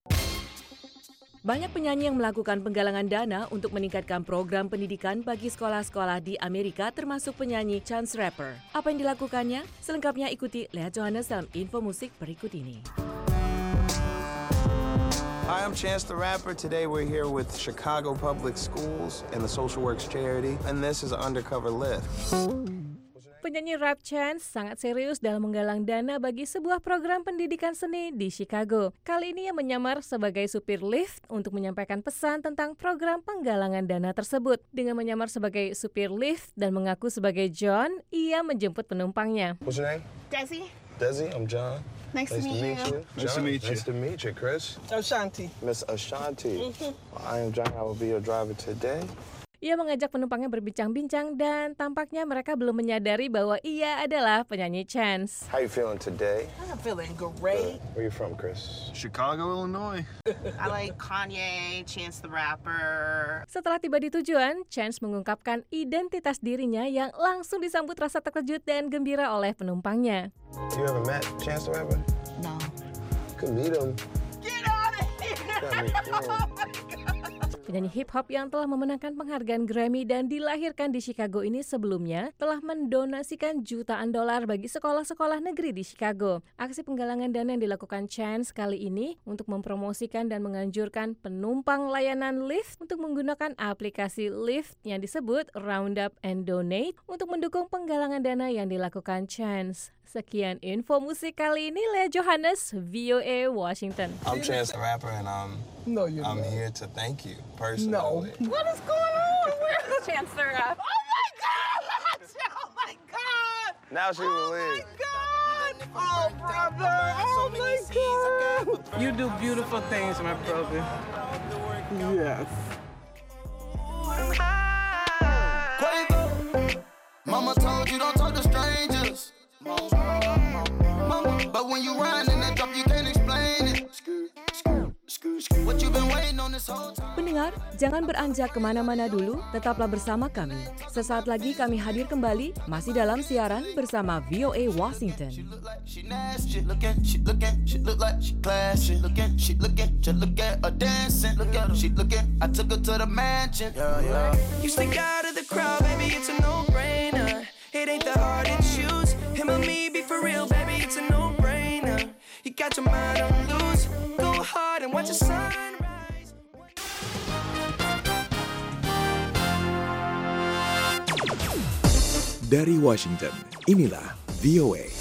Banyak penyanyi yang melakukan penggalangan dana untuk meningkatkan program pendidikan bagi sekolah-sekolah di Amerika, termasuk penyanyi Chance the Rapper. Apa yang dilakukannya? Selengkapnya ikuti Lea Johannes dalam info musik berikut ini. Hi, I'm Chance the Rapper. Today we're here with Chicago Public Schools and the Social Works Charity, and this is an undercover lift. Penyanyi rap Chance sangat serius dalam menggalang dana bagi sebuah program pendidikan seni di Chicago. Kali ini ia menyamar sebagai supir lift untuk menyampaikan pesan tentang program penggalangan dana tersebut. Dengan menyamar sebagai supir lift dan mengaku sebagai John, ia menjemput penumpangnya. What's your name? Desi. Desi, I'm John. Nice, nice to meet, meet you. you. Nice to meet you. Nice to meet you, Chris. Ashanti. Miss Ashanti. Mm-hmm. Well, I am John. I will be your driver today. Ia mengajak penumpangnya berbincang-bincang dan tampaknya mereka belum menyadari bahwa ia adalah penyanyi Chance. How you feeling today? I'm feeling great. Good. Where you from, Chris? Chicago, Illinois. I like Kanye, Chance the Rapper. Setelah tiba di tujuan, Chance mengungkapkan identitas dirinya yang langsung disambut rasa terkejut dan gembira oleh penumpangnya. You ever met Chance the Rapper? No. Could meet him. Get out of here! Penyanyi hip-hop yang telah memenangkan penghargaan Grammy dan dilahirkan di Chicago ini sebelumnya telah mendonasikan jutaan dolar bagi sekolah-sekolah negeri di Chicago. Aksi penggalangan dana yang dilakukan Chance kali ini untuk mempromosikan dan menganjurkan penumpang layanan Lyft untuk menggunakan aplikasi Lyft yang disebut Roundup and Donate untuk mendukung penggalangan dana yang dilakukan Chance. Sekian info musik kali ini, Lea Johannes, V O A Washington. I'm Chance the Rapper and um, no, you're I'm not. here to thank you personally. No. What is going on? Where's Chance the Rapper? Oh my God! Oh my God! Now she will leave. Oh my God! Oh brother! Oh my God! You do beautiful things, my brother. Yes. Mama told you don't talk to strangers. Mama, but when you run in that drop, you can't explain it. Pendengar, jangan beranjak kemana-mana dulu, tetaplah bersama kami. Sesaat lagi kami hadir kembali, masih dalam siaran bersama V O A Washington. It ain't the hard to choose. Him or me, be for real, baby, it's a no-brainer. You got your mind on loose. Go hard and watch the sunrise. Dari Washington, inilah V O A.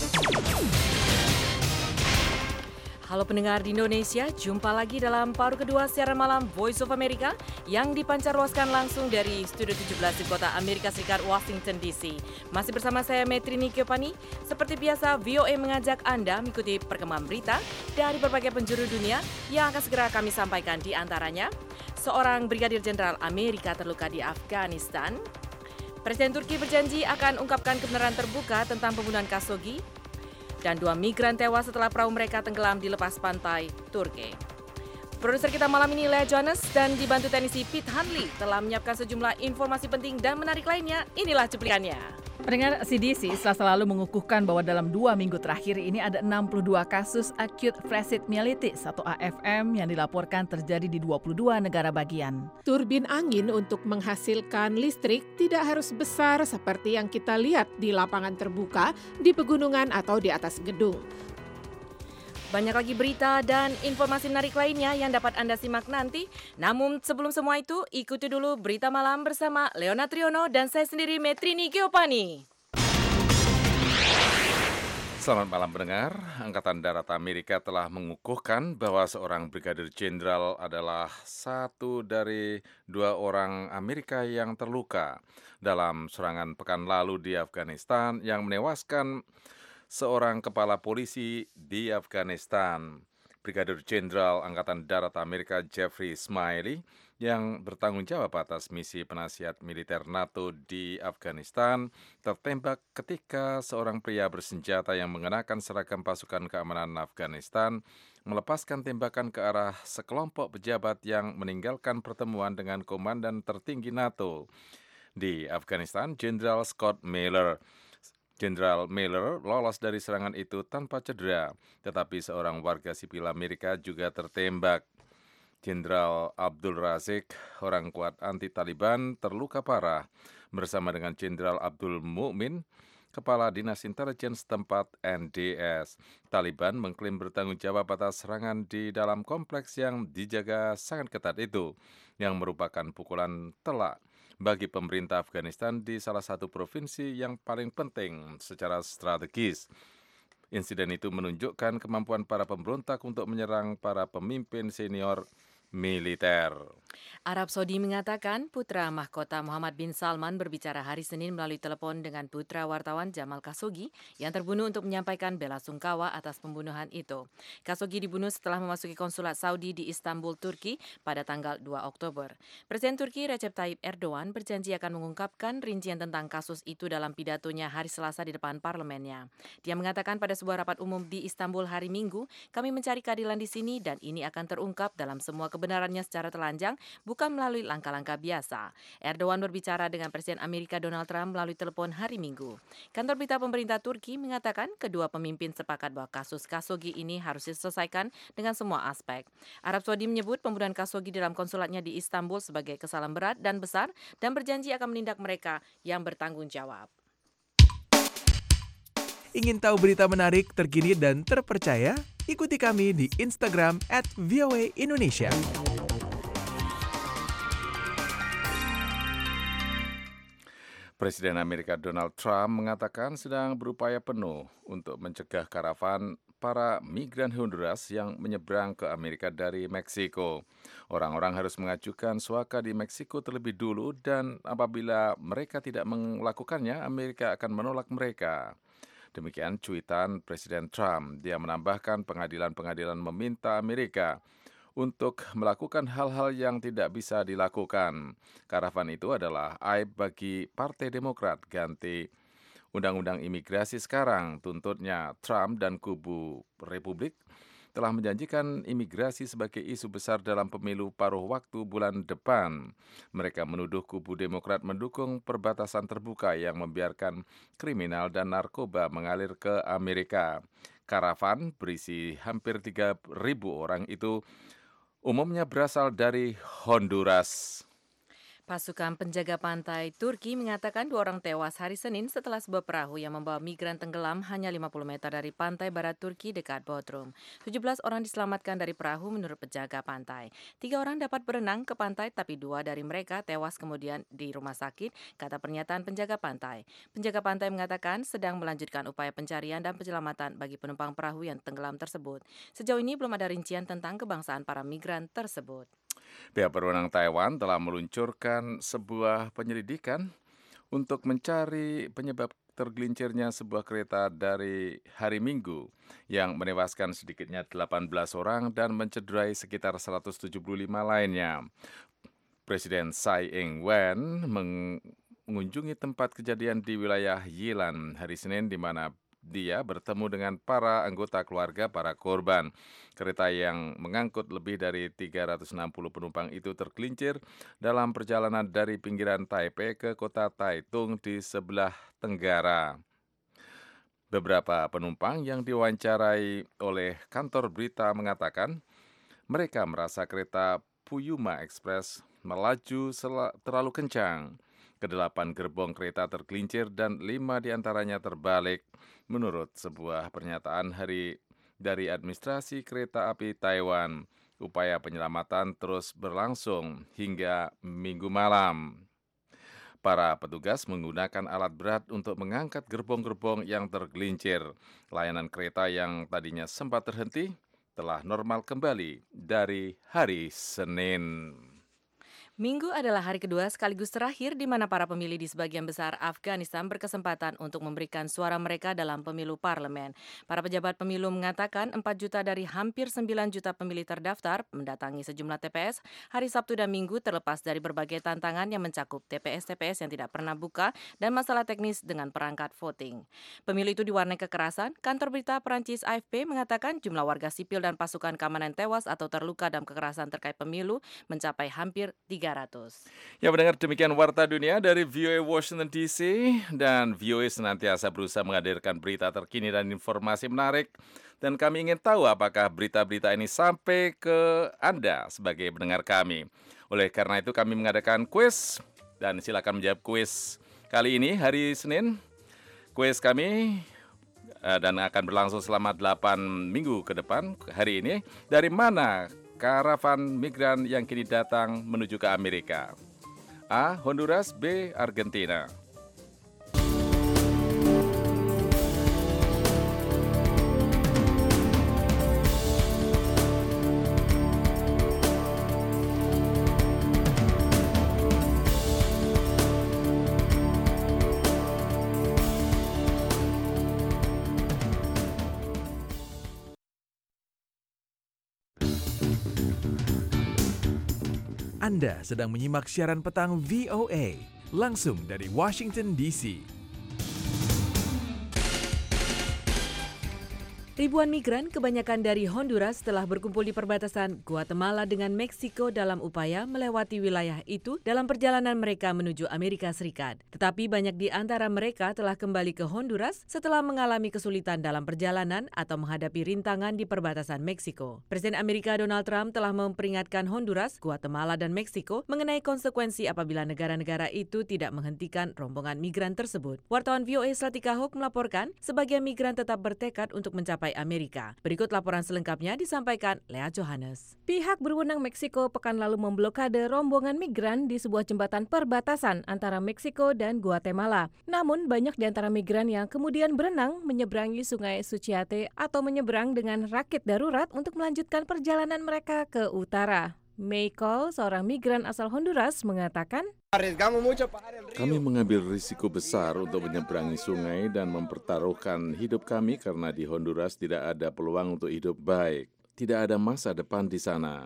Halo pendengar di Indonesia, jumpa lagi dalam paruh kedua siaran malam Voice of America yang dipancarluaskan langsung dari Studio tujuh belas di kota Amerika Serikat, Washington D C. Masih bersama saya Metrini Kiopani. Seperti biasa, V O A mengajak Anda mengikuti perkembangan berita dari berbagai penjuru dunia yang akan segera kami sampaikan. Di antaranya, seorang Brigadir Jenderal Amerika terluka di Afghanistan. Presiden Turki berjanji akan ungkapkan kebenaran terbuka tentang pembunuhan Khashoggi. Dan dua migran tewas setelah perahu mereka tenggelam di lepas pantai Turki. Produser kita malam ini Lea Johannes dan dibantu teknisi Pete Hanley telah menyiapkan sejumlah informasi penting dan menarik lainnya. Inilah cuplikannya. Pendengar, C D C selasa lalu mengukuhkan bahwa dalam dua minggu terakhir ini ada enam puluh dua kasus acute flaccid myelitis atau A F M yang dilaporkan terjadi di dua puluh dua negara bagian. Turbin angin untuk menghasilkan listrik tidak harus besar seperti yang kita lihat di lapangan terbuka, di pegunungan atau di atas gedung. Banyak lagi berita dan informasi menarik lainnya yang dapat Anda simak nanti. Namun sebelum semua itu, ikuti dulu berita malam bersama Leona Triono dan saya sendiri Metrini Kiopani. Selamat malam pendengar. Angkatan Darat Amerika telah mengukuhkan bahwa seorang Brigadir Jenderal adalah satu dari dua orang Amerika yang terluka dalam serangan pekan lalu di Afghanistan yang menewaskan seorang kepala polisi di Afghanistan. Brigadir Jenderal Angkatan Darat Amerika Jeffrey Smiley yang bertanggung jawab atas misi penasihat militer NATO di Afghanistan tertembak ketika seorang pria bersenjata yang mengenakan seragam pasukan keamanan Afghanistan melepaskan tembakan ke arah sekelompok pejabat yang meninggalkan pertemuan dengan komandan tertinggi NATO di Afghanistan, Jenderal Scott Miller. Jenderal Miller lolos dari serangan itu tanpa cedera, tetapi seorang warga sipil Amerika juga tertembak. Jenderal Abdul Razik, orang kuat anti-Taliban, terluka parah bersama dengan Jenderal Abdul Mu'min, Kepala Dinas Intelijen setempat N D S. Taliban mengklaim bertanggung jawab atas serangan di dalam kompleks yang dijaga sangat ketat itu, yang merupakan pukulan telak bagi pemerintah Afghanistan di salah satu provinsi yang paling penting secara strategis. Insiden itu menunjukkan kemampuan para pemberontak untuk menyerang para pemimpin senior militer. Arab Saudi mengatakan putra mahkota Muhammad bin Salman berbicara hari Senin melalui telepon dengan putra wartawan Jamal Khashoggi yang terbunuh untuk menyampaikan bela sungkawa atas pembunuhan itu. Khashoggi dibunuh setelah memasuki konsulat Saudi di Istanbul, Turki pada tanggal dua Oktober. Presiden Turki Recep Tayyip Erdogan berjanji akan mengungkapkan rincian tentang kasus itu dalam pidatonya hari Selasa di depan parlemennya. Dia mengatakan pada sebuah rapat umum di Istanbul hari Minggu, kami mencari keadilan di sini dan ini akan terungkap dalam semua kebenarannya secara telanjang, bukan melalui langkah-langkah biasa. Erdogan berbicara dengan Presiden Amerika Donald Trump melalui telepon hari Minggu. Kantor berita pemerintah Turki mengatakan kedua pemimpin sepakat bahwa kasus Khashoggi ini harus diselesaikan dengan semua aspek. Arab Saudi menyebut pembunuhan Khashoggi dalam konsulatnya di Istanbul sebagai kesalahan berat dan besar dan berjanji akan menindak mereka yang bertanggung jawab. Ingin tahu berita menarik, terkini, dan terpercaya? Ikuti kami di Instagram at V O A Indonesia. Presiden Amerika Donald Trump mengatakan sedang berupaya penuh untuk mencegah karavan para migran Honduras yang menyeberang ke Amerika dari Meksiko. Orang-orang harus mengajukan suaka di Meksiko terlebih dulu dan apabila mereka tidak melakukannya, Amerika akan menolak mereka. Demikian cuitan Presiden Trump. Dia menambahkan pengadilan-pengadilan meminta Amerika untuk melakukan hal-hal yang tidak bisa dilakukan. Karavan itu adalah aib bagi Partai Demokrat. Ganti undang-undang imigrasi sekarang, tuntutnya Trump dan kubu Republik. telah menjanjikan imigrasi sebagai isu besar dalam pemilu paruh waktu bulan depan. Mereka menuduh kubu Demokrat mendukung perbatasan terbuka yang membiarkan kriminal dan narkoba mengalir ke Amerika. Karavan berisi hampir tiga ribu orang itu umumnya berasal dari Honduras. Pasukan penjaga pantai Turki mengatakan dua orang tewas hari Senin setelah sebuah perahu yang membawa migran tenggelam hanya lima puluh meter dari pantai barat Turki dekat Bodrum. tujuh belas orang diselamatkan dari perahu menurut penjaga pantai. Tiga orang dapat berenang ke pantai tapi dua dari mereka tewas kemudian di rumah sakit, kata pernyataan penjaga pantai. Penjaga pantai mengatakan sedang melanjutkan upaya pencarian dan penyelamatan bagi penumpang perahu yang tenggelam tersebut. Sejauh ini belum ada rincian tentang kebangsaan para migran tersebut. Pihak berwenang Taiwan telah meluncurkan sebuah penyelidikan untuk mencari penyebab tergelincirnya sebuah kereta dari hari Minggu yang menewaskan sedikitnya delapan belas orang dan mencederai sekitar seratus tujuh puluh lima lainnya. Presiden Tsai Ing-wen mengunjungi tempat kejadian di wilayah Yilan hari Senin di mana dia bertemu dengan para anggota keluarga para korban. Kereta yang mengangkut lebih dari tiga ratus enam puluh penumpang itu tergelincir dalam perjalanan dari pinggiran Taipei ke kota Taitung di sebelah tenggara. Beberapa penumpang yang diwawancarai oleh kantor berita mengatakan mereka merasa kereta Puyuma Express melaju terlalu kencang. Kedelapan gerbong kereta tergelincir dan lima diantaranya terbalik. Menurut sebuah pernyataan hari dari administrasi kereta api Taiwan, upaya penyelamatan terus berlangsung hingga Minggu malam. Para petugas menggunakan alat berat untuk mengangkat gerbong-gerbong yang tergelincir. Layanan kereta yang tadinya sempat terhenti telah normal kembali dari hari Senin. Minggu adalah hari kedua sekaligus terakhir di mana para pemilih di sebagian besar Afghanistan berkesempatan untuk memberikan suara mereka dalam pemilu parlemen. Para pejabat pemilu mengatakan empat juta dari hampir sembilan juta pemilih terdaftar mendatangi sejumlah T P S hari Sabtu dan Minggu terlepas dari berbagai tantangan yang mencakup T P S-T P S yang tidak pernah buka dan masalah teknis dengan perangkat voting. Pemilu itu diwarnai kekerasan. Kantor berita Perancis A F P mengatakan jumlah warga sipil dan pasukan keamanan tewas atau terluka dalam kekerasan terkait pemilu mencapai hampir tiga ratus. Ya, mendengar demikian Warta Dunia dari V O A Washington D C, dan V O A senantiasa berusaha menghadirkan berita terkini dan informasi menarik, dan kami ingin tahu apakah berita-berita ini sampai ke Anda sebagai pendengar kami. Oleh karena itu kami mengadakan kuis, dan silakan menjawab kuis kali ini hari Senin. Kuis kami uh, dan akan berlangsung selama delapan minggu ke depan. Hari ini, dari mana karavan migran yang kini datang menuju ke Amerika? A. Honduras, B. Argentina. Anda sedang menyimak siaran petang V O A langsung dari Washington D C. Ribuan migran, kebanyakan dari Honduras, telah berkumpul di perbatasan Guatemala dengan Meksiko dalam upaya melewati wilayah itu dalam perjalanan mereka menuju Amerika Serikat. Tetapi banyak di antara mereka telah kembali ke Honduras setelah mengalami kesulitan dalam perjalanan atau menghadapi rintangan di perbatasan Meksiko. Presiden Amerika Donald Trump telah memperingatkan Honduras, Guatemala, dan Meksiko mengenai konsekuensi apabila negara-negara itu tidak menghentikan rombongan migran tersebut. Wartawan V O A Slatika Hook melaporkan sebagian migran tetap bertekad untuk mencapai Amerika. Berikut laporan selengkapnya disampaikan Lea Johannes. Pihak berwenang Meksiko pekan lalu memblokade rombongan migran di sebuah jembatan perbatasan antara Meksiko dan Guatemala. Namun banyak di antara migran yang kemudian berenang menyeberangi Sungai Suchiate atau menyeberang dengan rakit darurat untuk melanjutkan perjalanan mereka ke utara. Michael, seorang migran asal Honduras, mengatakan, kami mengambil risiko besar untuk menyeberangi sungai dan mempertaruhkan hidup kami karena di Honduras tidak ada peluang untuk hidup baik. Tidak ada masa depan di sana.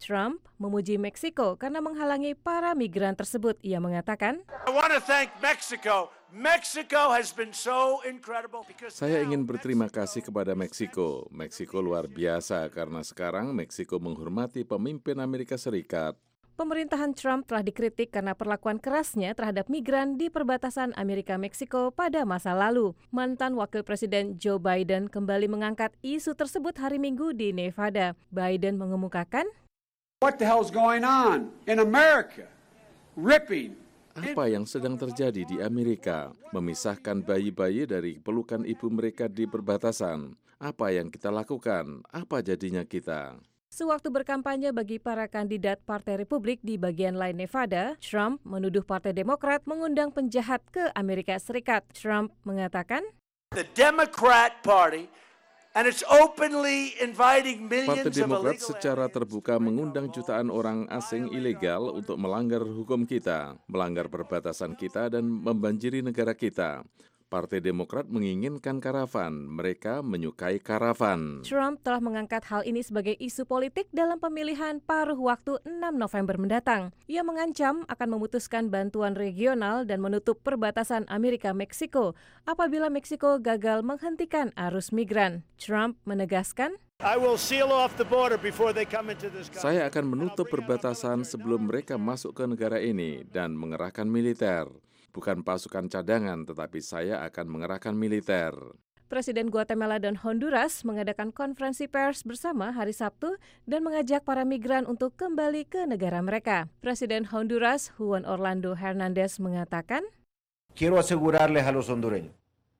Trump memuji Meksiko karena menghalangi para migran tersebut. Ia mengatakan, I want to thank Mexico. Mexico has been so incredible because Saya ingin berterima kasih kepada Meksiko. Meksiko luar biasa karena sekarang Meksiko menghormati pemimpin Amerika Serikat. Pemerintahan Trump telah dikritik karena perlakuan kerasnya terhadap migran di perbatasan Amerika-Meksiko pada masa lalu. Mantan Wakil Presiden Joe Biden kembali mengangkat isu tersebut hari Minggu di Nevada. Biden mengemukakan, What the hell's going on in America? Ripping. Apa yang sedang terjadi di Amerika? Memisahkan bayi-bayi dari pelukan ibu mereka di perbatasan. Apa yang kita lakukan? Apa jadinya kita? Sewaktu berkampanye bagi para kandidat Partai Republik di bagian lain Nevada, Trump menuduh Partai Demokrat mengundang penjahat ke Amerika Serikat. Trump mengatakan, the Democrat Party and it's openly inviting Partai millions of Demokrat illegal secara terbuka mengundang jutaan orang asing ilegal untuk melanggar hukum kita, melanggar perbatasan kita dan membanjiri negara kita. Partai Demokrat menginginkan karavan, mereka menyukai karavan. Trump telah mengangkat hal ini sebagai isu politik dalam pemilihan paruh waktu enam November mendatang. Ia mengancam akan memutuskan bantuan regional dan menutup perbatasan Amerika-Meksiko apabila Meksiko gagal menghentikan arus migran. Trump menegaskan, I will seal off the border before they come into this country. Saya akan menutup perbatasan sebelum mereka masuk ke negara ini dan mengerahkan militer. Bukan pasukan cadangan, tetapi saya akan mengerahkan militer. Presiden Guatemala dan Honduras mengadakan konferensi pers bersama hari Sabtu dan mengajak para migran untuk kembali ke negara mereka. Presiden Honduras, Juan Orlando Hernández, mengatakan, Quiero asegurarles a los hondureños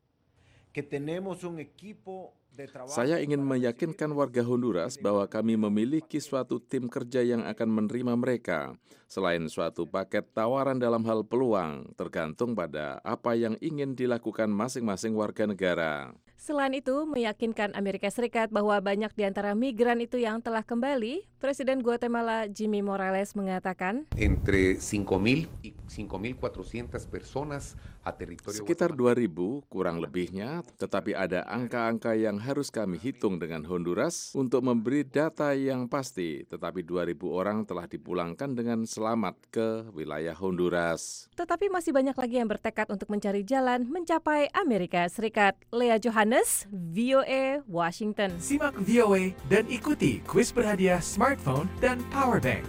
que tenemos un equipo. Saya ingin meyakinkan warga Honduras bahwa kami memiliki suatu tim kerja yang akan menerima mereka. Selain suatu paket tawaran dalam hal peluang, tergantung pada apa yang ingin dilakukan masing-masing warga negara. Selain itu, meyakinkan Amerika Serikat bahwa banyak di antara migran itu yang telah kembali, Presiden Guatemala Jimmy Morales mengatakan, Entre cinco mil y cinco mil cuatrocientas personas a territorio sekitar dua ribu kurang lebihnya, tetapi ada angka-angka yang harus kami hitung dengan Honduras untuk memberi data yang pasti, tetapi dua ribu orang telah dipulangkan dengan selamat ke wilayah Honduras. Tetapi masih banyak lagi yang bertekad untuk mencari jalan mencapai Amerika Serikat. Lea Johannes, V O A, Washington. Simak V O A dan ikuti kuis berhadiah smartphone dan power bank.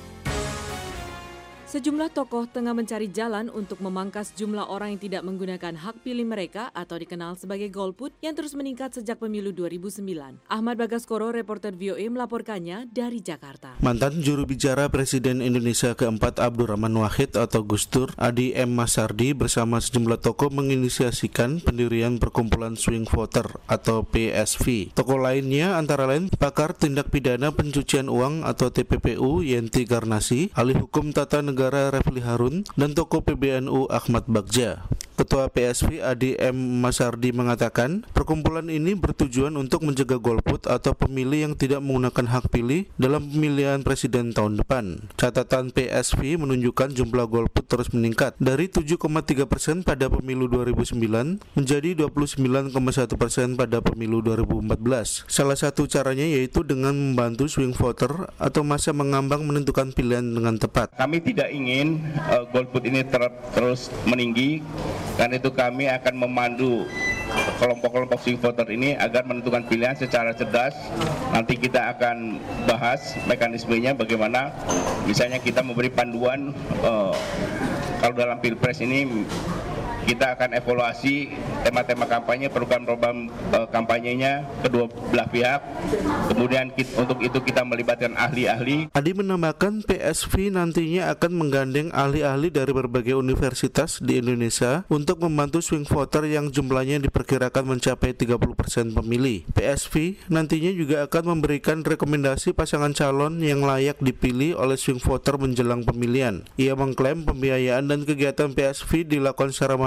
Sejumlah tokoh tengah mencari jalan untuk memangkas jumlah orang yang tidak menggunakan hak pilih mereka atau dikenal sebagai golput yang terus meningkat sejak pemilu dua ribu sembilan. Ahmad Bagaskoro, reporter V O A melaporkannya dari Jakarta. Mantan juru bicara Presiden Indonesia keempat Abdurrahman Wahid atau Gus Dur, Adi M. Masardi bersama sejumlah tokoh menginisiasikan pendirian Perkumpulan Swing Voter atau P S V. Tokoh lainnya antara lain pakar tindak pidana pencucian uang atau T P P U Yenti Garnasi, ahli hukum tata negara Refli Harun, dan tokoh P B N U Ahmad Bagja. Ketua P S V Adi M. Masardi mengatakan, perkumpulan ini bertujuan untuk mencegah golput atau pemilih yang tidak menggunakan hak pilih dalam pemilihan presiden tahun depan. Catatan P S V menunjukkan jumlah golput terus meningkat dari tujuh koma tiga persen pada pemilu dua ribu sembilan menjadi dua puluh sembilan koma satu persen pada pemilu dua ribu empat belas. Salah satu caranya yaitu dengan membantu swing voter atau masa mengambang menentukan pilihan dengan tepat. Kami tidak ingin uh, golput ini ter terus meninggi. Karena itu kami akan memandu kelompok-kelompok swing voter ini agar menentukan pilihan secara cerdas. Nanti kita akan bahas mekanismenya bagaimana, misalnya kita memberi panduan uh, kalau dalam pilpres ini kita akan evaluasi tema-tema kampanye, program-program uh, kampanyenya kedua belah pihak. Kemudian kita, untuk itu kita melibatkan ahli-ahli. Adi menambahkan P S V nantinya akan menggandeng ahli-ahli dari berbagai universitas di Indonesia untuk membantu swing voter yang jumlahnya diperkirakan mencapai tiga puluh persen pemilih. P S V nantinya juga akan memberikan rekomendasi pasangan calon yang layak dipilih oleh swing voter menjelang pemilihan. Ia mengklaim pembiayaan dan kegiatan P S V dilakukan secara mandiri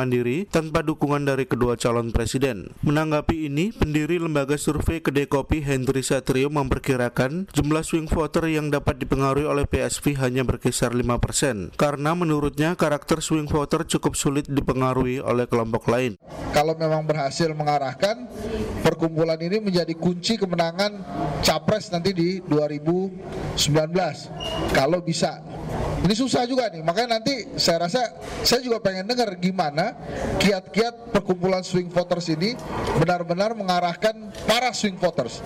mandiri tanpa dukungan dari kedua calon presiden. Menanggapi ini, pendiri lembaga survei Kedai Kopi Hendry Satrio memperkirakan jumlah swing voter yang dapat dipengaruhi oleh P S V hanya berkisar lima persen, karena menurutnya karakter swing voter cukup sulit dipengaruhi oleh kelompok lain. Kalau memang berhasil mengarahkan, perkumpulan ini menjadi kunci kemenangan Capres nanti di dua ribu sembilan belas. Kalau bisa. Ini susah juga nih, makanya nanti saya rasa saya juga pengen dengar gimana kiat-kiat perkumpulan swing voters ini benar-benar mengarahkan para swing voters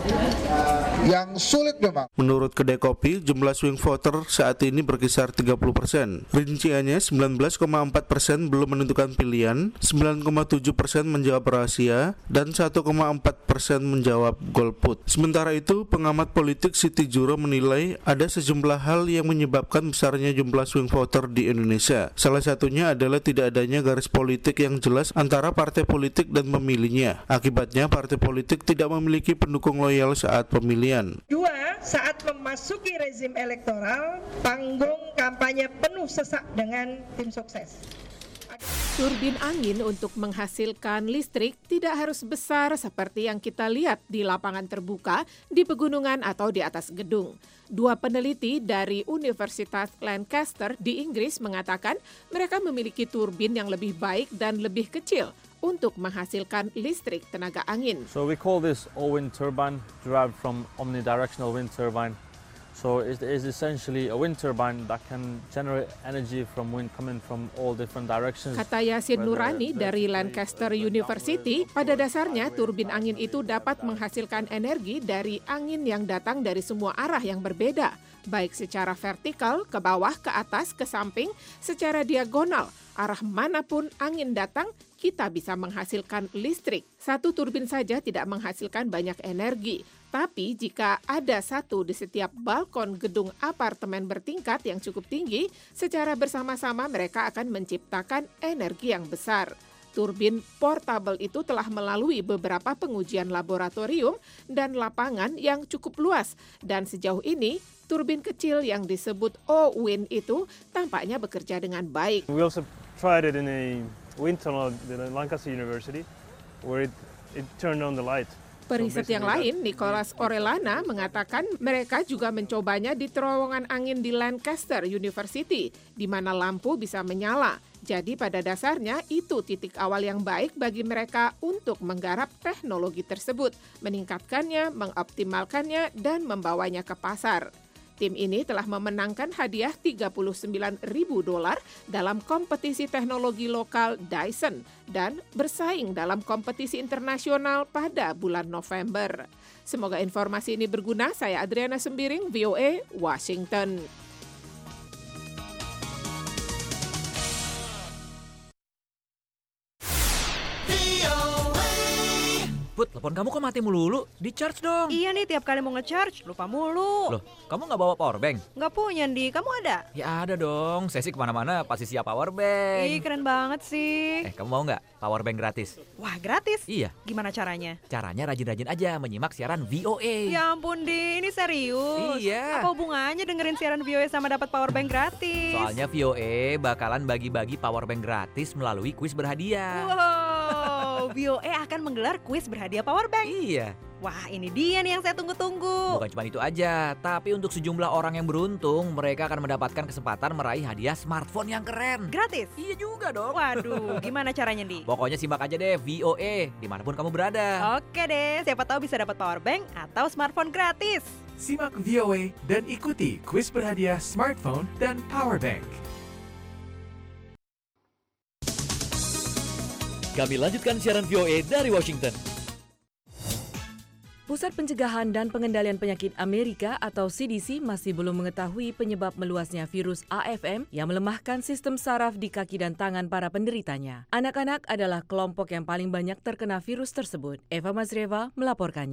yang sulit memang. Menurut Kedai Kopi, jumlah swing voter saat ini berkisar tiga puluh persen. Rinciannya sembilan belas koma empat persen belum menentukan pilihan, sembilan koma tujuh persen menjawab rahasia, dan satu koma empat persen menjawab golput. Sementara itu, pengamat politik Siti Juro menilai ada sejumlah hal yang menyebabkan besarnya jumlah swing voter di Indonesia. Salah satunya adalah tidak adanya garis politik yang jelas antara partai politik dan pemilihnya. Akibatnya, partai politik tidak memiliki pendukung loyal saat pemilihan. Dua, saat memasuki rezim elektoral, panggung kampanye penuh sesak dengan tim sukses. Turbin angin untuk menghasilkan listrik tidak harus besar seperti yang kita lihat di lapangan terbuka, di pegunungan atau di atas gedung. Dua peneliti dari Universitas Lancaster di Inggris mengatakan mereka memiliki turbin yang lebih baik dan lebih kecil untuk menghasilkan listrik tenaga angin. So we call this all-wind turbine, derived from omnidirectional wind turbine. So it is essentially a wind turbine that can generate energy from wind coming from all different directions. Kata Yasin Nurani dari Lancaster University, pada dasarnya turbin angin itu dapat menghasilkan energi dari angin yang datang dari semua arah yang berbeda, baik secara vertikal, ke bawah, ke atas, ke samping, secara diagonal. Arah manapun angin datang, kita bisa menghasilkan listrik. Satu turbin saja tidak menghasilkan banyak energi. Tapi jika ada satu di setiap balkon gedung apartemen bertingkat yang cukup tinggi, secara bersama-sama mereka akan menciptakan energi yang besar. Turbin portable itu telah melalui beberapa pengujian laboratorium dan lapangan yang cukup luas. Dan sejauh ini, turbin kecil yang disebut O-Wind itu tampaknya bekerja dengan baik. We also tried it in a wind tunnel at Lancaster University, where it, it turned on the light. Periset yang lain, Nicholas Orellana, mengatakan mereka juga mencobanya di terowongan angin di Lancaster University, di mana lampu bisa menyala. Jadi pada dasarnya itu titik awal yang baik bagi mereka untuk menggarap teknologi tersebut, meningkatkannya, mengoptimalkannya, dan membawanya ke pasar. Tim ini telah memenangkan hadiah tiga puluh sembilan ribu dolar dalam kompetisi teknologi lokal Dyson dan bersaing dalam kompetisi internasional pada bulan November. Semoga informasi ini berguna. Saya Adriana Sembiring, V O A, Washington. Put, telepon kamu kok mati melulu? Di-charge dong. Iya nih, tiap kali mau nge-charge, lupa mulu. Loh, kamu nggak bawa power bank? Nggak punya, Di. Kamu ada? Ya ada dong, saya sih kemana-mana pasti siap power bank. Ih, keren banget sih. Eh, kamu mau nggak power bank gratis? Wah, gratis? Iya. Gimana caranya? Caranya rajin-rajin aja menyimak siaran V O A. Ya ampun, Di. Ini serius? Iya. Apa hubungannya dengerin siaran V O A sama dapat power bank gratis? Soalnya V O A bakalan bagi-bagi power bank gratis melalui kuis berhadiah. Wow, V O A akan menggelar kuis berhadiah power bank. Iya. Wah, ini dia nih yang saya tunggu-tunggu. Bukan cuma itu aja, tapi untuk sejumlah orang yang beruntung, mereka akan mendapatkan kesempatan meraih hadiah smartphone yang keren. Gratis? Iya juga dong. Waduh, gimana caranya, Di? Pokoknya simak aja deh V O A, dimanapun kamu berada. Oke deh, siapa tahu bisa dapat power bank atau smartphone gratis. Simak V O A dan ikuti kuis berhadiah smartphone dan power bank. Kami lanjutkan siaran V O A dari Washington. Pusat Pencegahan dan Pengendalian Penyakit Amerika atau C D C masih belum mengetahui penyebab meluasnya virus A F M yang melemahkan sistem saraf di kaki dan tangan para penderitanya. Anak-anak adalah kelompok yang paling banyak terkena virus tersebut. Eva Mazreva melaporkannya.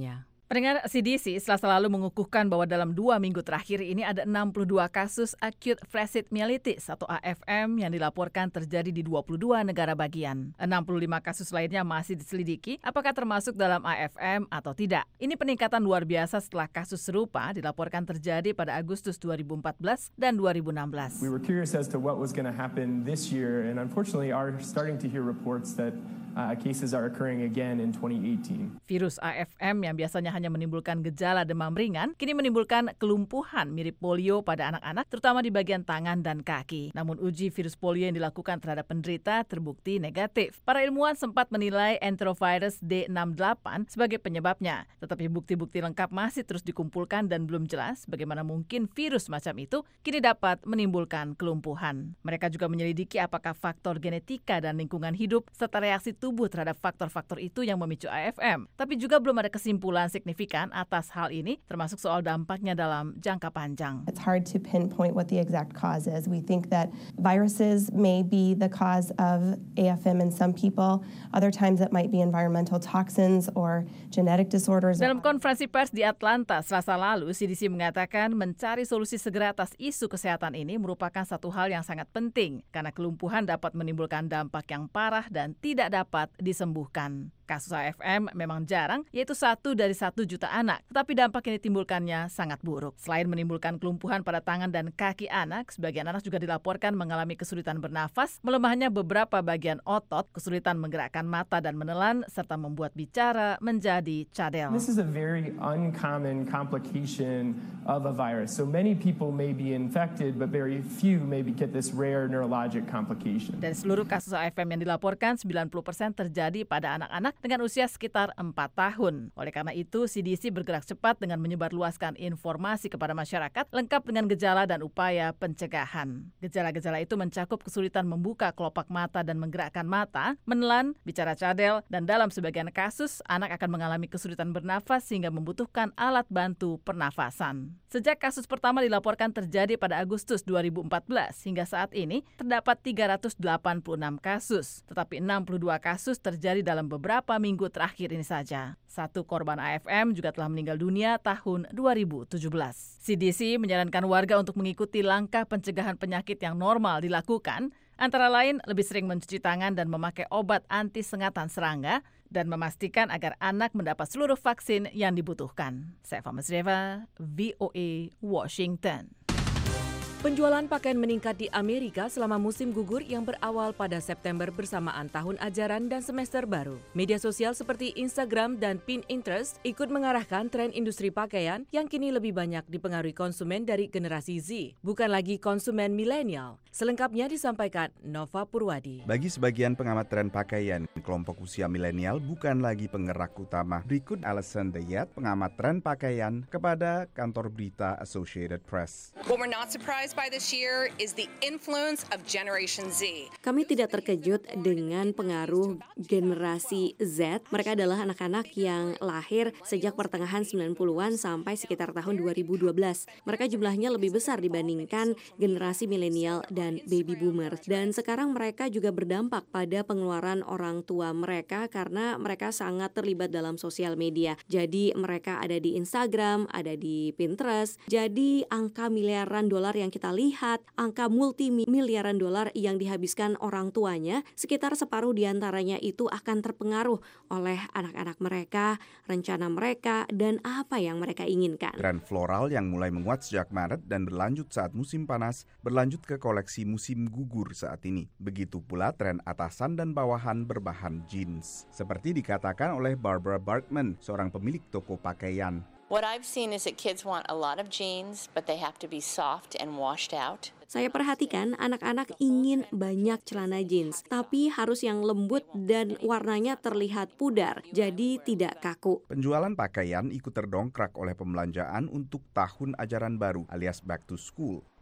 Pendengar, C D C Selasa lalu mengukuhkan bahwa dalam dua minggu terakhir ini ada enam puluh dua kasus acute flaccid myelitis atau A F M yang dilaporkan terjadi di dua puluh dua negara bagian. enam puluh lima kasus lainnya masih diselidiki apakah termasuk dalam A F M atau tidak. Ini peningkatan luar biasa setelah kasus serupa dilaporkan terjadi pada Agustus dua ribu empat belas dan dua ribu enam belas. We were curious as to what was going to happen this year and unfortunately are starting to hear reports that Uh, cases are occurring again in twenty eighteen. Virus A F M yang biasanya hanya menimbulkan gejala demam ringan, kini menimbulkan kelumpuhan mirip polio pada anak-anak, terutama di bagian tangan dan kaki. Namun uji virus polio yang dilakukan terhadap penderita terbukti negatif. Para ilmuwan sempat menilai enterovirus D enam puluh delapan sebagai penyebabnya, tetapi bukti-bukti lengkap masih terus dikumpulkan dan belum jelas bagaimana mungkin virus macam itu kini dapat menimbulkan kelumpuhan. Mereka juga menyelidiki apakah faktor genetika dan lingkungan hidup serta reaksi tubuh terhadap faktor-faktor itu yang memicu A F M. Tapi juga belum ada kesimpulan signifikan atas hal ini, termasuk soal dampaknya dalam jangka panjang. It's hard to pinpoint what the exact cause is. We think that viruses may be the cause of A F M in some people. Other times it might be environmental toxins or genetic disorders. Dalam konferensi pers di Atlanta Selasa lalu, C D C mengatakan mencari solusi segera atas isu kesehatan ini merupakan satu hal yang sangat penting karena kelumpuhan dapat menimbulkan dampak yang parah dan tidak dapat dapat disembuhkan. Kasus A F M memang jarang, yaitu satu dari satu juta anak, tetapi dampak yang ditimbulkannya sangat buruk. Selain menimbulkan kelumpuhan pada tangan dan kaki anak, sebagian anak juga dilaporkan mengalami kesulitan bernafas, melemahnya beberapa bagian otot, kesulitan menggerakkan mata dan menelan, serta membuat bicara menjadi cadel. This is a very uncommon complication of a virus. So many people may be infected, but very few maybe get this rare neurologic complication. Dan seluruh kasus A F M yang dilaporkan, sembilan puluh persen terjadi pada anak-anak dengan usia sekitar empat tahun. Oleh karena itu, C D C bergerak cepat dengan menyebarluaskan informasi kepada masyarakat lengkap dengan gejala dan upaya pencegahan. Gejala-gejala itu mencakup kesulitan membuka kelopak mata dan menggerakkan mata, menelan, bicara cadel, dan dalam sebagian kasus, anak akan mengalami kesulitan bernafas sehingga membutuhkan alat bantu pernafasan. Sejak kasus pertama dilaporkan terjadi pada Agustus dua ribu empat belas, hingga saat ini terdapat tiga ratus delapan puluh enam kasus, tetapi enam puluh dua kasus terjadi dalam beberapa minggu terakhir ini saja. Satu korban A F M juga telah meninggal dunia tahun dua ribu tujuh belas. C D C menyarankan warga untuk mengikuti langkah pencegahan penyakit yang normal dilakukan, antara lain lebih sering mencuci tangan dan memakai obat anti sengatan serangga, dan memastikan agar anak mendapat seluruh vaksin yang dibutuhkan. Saya Fama Sreva, V O A, Washington. Penjualan pakaian meningkat di Amerika selama musim gugur yang berawal pada September bersamaan tahun ajaran dan semester baru. Media sosial seperti Instagram dan Pinterest ikut mengarahkan tren industri pakaian yang kini lebih banyak dipengaruhi konsumen dari generasi Z, bukan lagi konsumen milenial. Selengkapnya disampaikan Nova Purwadi. Bagi sebagian pengamat tren pakaian, kelompok usia milenial bukan lagi penggerak utama. Berikut Alison Deyat, pengamat tren pakaian, kepada kantor berita Associated Press. What we're not surprised by this year is the influence of Generation Z. Kami tidak terkejut dengan pengaruh generasi Z. Mereka adalah anak-anak yang lahir sejak pertengahan sembilan puluhan sampai sekitar tahun dua ribu dua belas. Mereka jumlahnya lebih besar dibandingkan generasi milenial dan baby boomers. Dan sekarang mereka juga berdampak pada pengeluaran orang tua mereka karena mereka sangat terlibat dalam sosial media. Jadi mereka ada di Instagram, ada di Pinterest. Jadi angka miliaran dolar yang kita lihat, angka multimiliaran dolar yang dihabiskan orang tuanya, sekitar separuh diantaranya itu akan terpengaruh oleh anak-anak mereka, rencana mereka, dan apa yang mereka inginkan. Tren floral yang mulai menguat sejak Maret dan berlanjut saat musim panas, berlanjut ke koleksi musim gugur saat ini. Begitu pula tren atasan dan bawahan berbahan jeans. Seperti dikatakan oleh Barbara Barkman, seorang pemilik toko pakaian. What I've seen is that kids want a lot of jeans, but they have to be soft and washed out. Saya perhatikan anak-anak ingin banyak celana jeans, tapi harus yang lembut dan warnanya terlihat pudar, jadi tidak kaku. Penjualan pakaian ikut terdongkrak oleh pembelanjaan untuk tahun ajaran baru alias back to school,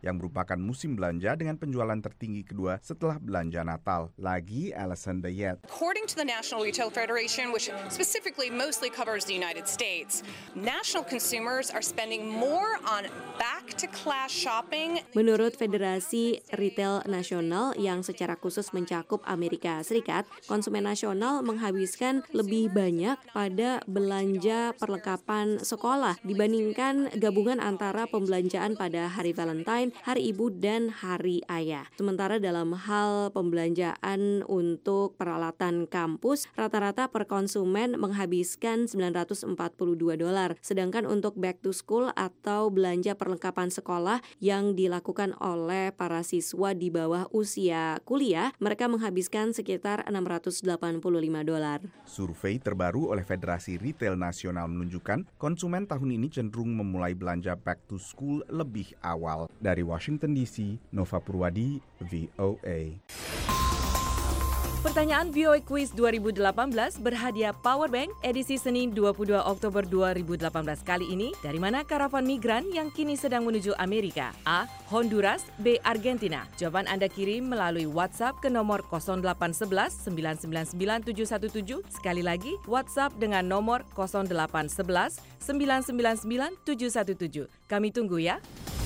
yang merupakan musim belanja dengan penjualan tertinggi kedua setelah belanja Natal. Lagi Alison Dayet. According to the National Retail Federation, which specifically mostly covers the United States, national consumers are spending more on back-to-class shopping. Menurut Federasi Retail Nasional yang secara khusus mencakup Amerika Serikat, konsumen nasional menghabiskan lebih banyak pada belanja perlengkapan sekolah dibandingkan gabungan antara pembelanjaan pada Hari Valentine, Hari Ibu, dan Hari Ayah. Sementara dalam hal pembelanjaan untuk peralatan kampus, rata-rata per konsumen menghabiskan sembilan ratus empat puluh dua dolar. Sedangkan untuk back to school atau belanja perlengkapan sekolah yang dilakukan oleh para siswa di bawah usia kuliah, mereka menghabiskan sekitar enam ratus delapan puluh lima dolar. Survei terbaru oleh Federasi Retail Nasional menunjukkan konsumen tahun ini cenderung memulai belanja back to school lebih awal. Dari Washington D C, Nova Purwadi, V O A. Pertanyaan V O A Quiz dua ribu delapan belas berhadiah Powerbank edisi Senin dua puluh dua Oktober dua ribu delapan belas kali ini. Dari mana karavan migran yang kini sedang menuju Amerika? A. Honduras, B. Argentina. Jawaban Anda kirim melalui WhatsApp ke nomor nol delapan satu satu sembilan sembilan sembilan tujuh satu tujuh. Sekali lagi, WhatsApp dengan nomor nol delapan satu satu sembilan sembilan sembilan tujuh satu tujuh. Kami tunggu ya.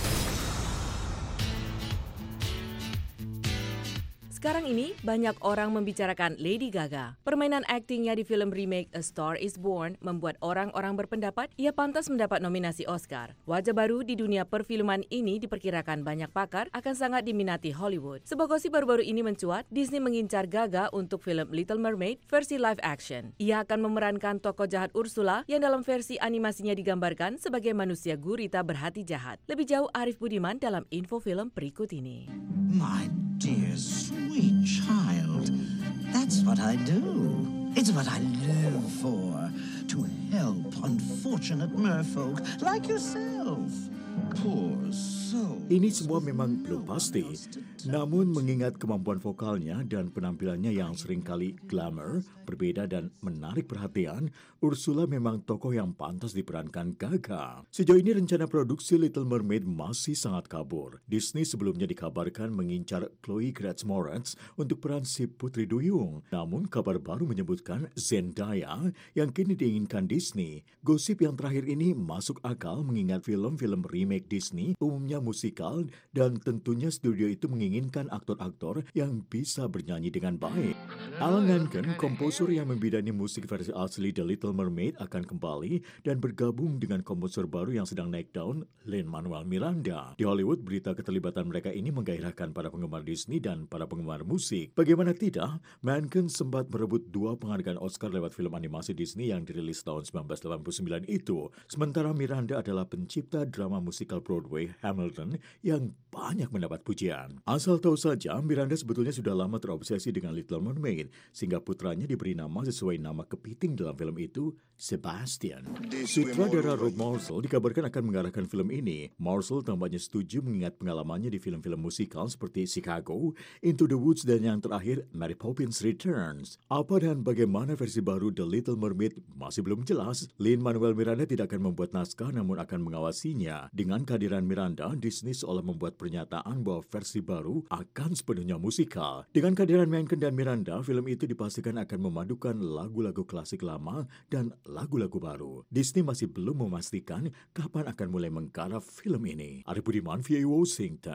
Sekarang ini, banyak orang membicarakan Lady Gaga. Permainan aktingnya di film remake A Star is Born membuat orang-orang berpendapat ia pantas mendapat nominasi Oscar. Wajah baru di dunia perfilman ini diperkirakan banyak pakar akan sangat diminati Hollywood. Sebuah gosip baru-baru ini mencuat, Disney mengincar Gaga untuk film Little Mermaid versi live action. Ia akan memerankan tokoh jahat Ursula yang dalam versi animasinya digambarkan sebagai manusia gurita berhati jahat. Lebih jauh, Arif Budiman dalam info film berikut ini. My dear sweet child, that's what I do. It's what I live for, to help unfortunate merfolk like yourself. Poor soul. Ini semua memang belum pasti, namun mengingat kemampuan vokalnya dan penampilannya yang seringkali glamour, berbeda dan menarik perhatian, Ursula memang tokoh yang pantas diperankan Gaga. Sejauh ini rencana produksi Little Mermaid masih sangat kabur. Disney sebelumnya dikabarkan mengincar Chloe Grace Moretz untuk peran si Putri Duyung. Namun kabar baru menyebutkan Zendaya yang kini diinginkan Disney. Gosip yang terakhir ini masuk akal mengingat film-film remake Disney umumnya musikal dan tentunya studio itu menginginkan aktor-aktor yang bisa bernyanyi dengan baik. Alan Menken, komposer yang membidani musik versi asli The Little Mermaid, akan kembali dan bergabung dengan komposer baru yang sedang naik daun, Lin-Manuel Miranda. Di Hollywood, berita keterlibatan mereka ini menggairahkan para penggemar Disney dan para penggemar musik. Bagaimana tidak, Menken sempat merebut dua penghargaan Oscar lewat film animasi Disney yang dirilis tahun sembilan belas delapan puluh sembilan itu. Sementara Miranda adalah pencipta drama musikal Broadway Hamilton yang banyak mendapat pujian. Asal tahu saja, Miranda sebetulnya sudah lama terobsesi dengan Little Mermaid, sehingga putranya diberi nama sesuai nama kepiting dalam film itu, Sebastian. Sutradara Rob Marshall dikabarkan akan mengarahkan film ini. Marshall tampaknya setuju mengingat pengalamannya di film-film musikal seperti Chicago, Into the Woods, dan yang terakhir Mary Poppins Returns. Apa dan bagaimana versi baru The Little Mermaid masih belum jelas. Lin-Manuel Miranda tidak akan membuat naskah namun akan mengawasinya. Dengan kehadiran Miranda, Disney seolah membuat pernyataan bahwa versi baru akan sepenuhnya musikal. Dengan kehadiran Menken dan Miranda, film itu dipastikan akan memadukan lagu-lagu klasik lama dan lagu-lagu baru. Disney masih belum memastikan kapan akan mulai menggarap film ini. Arif Budiman, V O A Washington.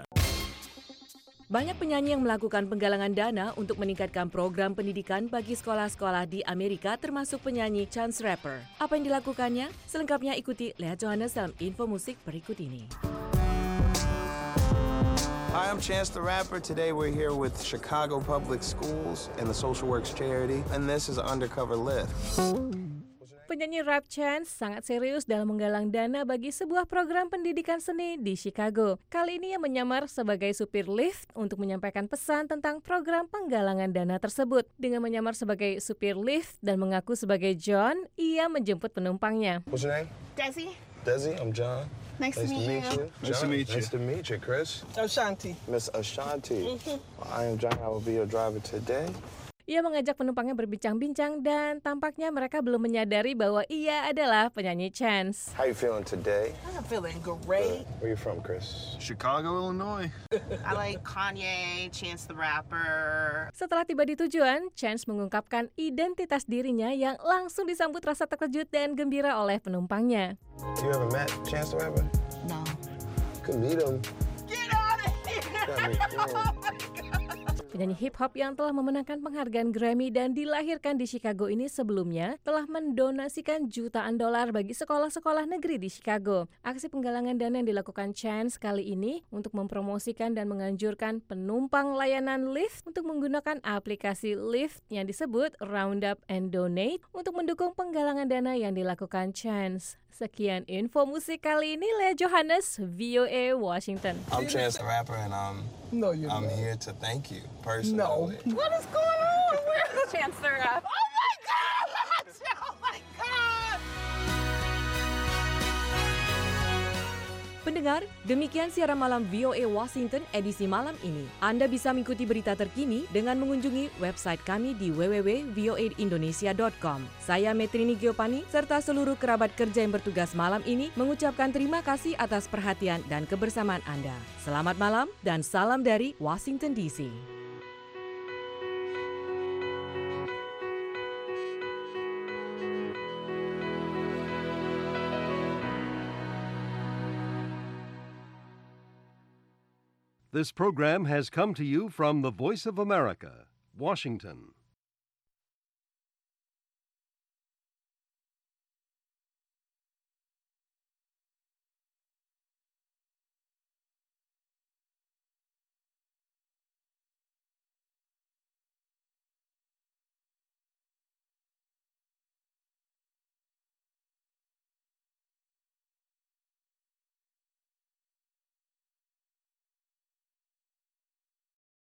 Banyak penyanyi yang melakukan penggalangan dana untuk meningkatkan program pendidikan bagi sekolah-sekolah di Amerika, termasuk penyanyi Chance Rapper. Apa yang dilakukannya? Selengkapnya ikuti Lea Johannes dalam info musik berikut ini. Hi, I'm Chance the Rapper. Today we're here with Chicago Public Schools and the Social Works Charity, and this is Undercover Lift. Penyanyi rap Chance sangat serius dalam menggalang dana bagi sebuah program pendidikan seni di Chicago. Kali ini ia menyamar sebagai supir lift untuk menyampaikan pesan tentang program penggalangan dana tersebut. Dengan menyamar sebagai supir lift dan mengaku sebagai John, ia menjemput penumpangnya. What's your name? Desi. Desi, I'm John. Nice, nice to meet, meet you. you. Nice to meet you. Nice to meet you, Chris. Ashanti. Miss Ashanti. Mm-hmm. I am John. I will be your driver today. Ia mengajak penumpangnya berbincang-bincang dan tampaknya mereka belum menyadari bahwa ia adalah penyanyi Chance. How you feeling today? I'm feeling great. Where you from, Chris? Chicago, Illinois. I like Kanye, Chance the Rapper. Setelah tiba di tujuan, Chance mengungkapkan identitas dirinya yang langsung disambut rasa terkejut dan gembira oleh penumpangnya. You ever met Chance the Rapper? No. Could meet him. Get out of here! Penyanyi hip-hop yang telah memenangkan penghargaan Grammy dan dilahirkan di Chicago ini sebelumnya telah mendonasikan jutaan dolar bagi sekolah-sekolah negeri di Chicago. Aksi penggalangan dana yang dilakukan Chance kali ini untuk mempromosikan dan menganjurkan penumpang layanan Lyft untuk menggunakan aplikasi Lyft yang disebut Roundup and Donate untuk mendukung penggalangan dana yang dilakukan Chance. Sekian info musik kali ini, Lea Johannes, V O A Washington. I'm Chance the Rapper and um, no, you're I'm not. here to thank you personally. No. What is going on? Where's Chance the Rapper? Oh my God! Oh my God! Pendengar, demikian siaran malam V O A Washington edisi malam ini. Anda bisa mengikuti berita terkini dengan mengunjungi website kami di w w w titik v o a indonesia titik com. Saya Metrini Giopani serta seluruh kerabat kerja yang bertugas malam ini mengucapkan terima kasih atas perhatian dan kebersamaan Anda. Selamat malam dan salam dari Washington D C. This program has come to you from the Voice of America, Washington.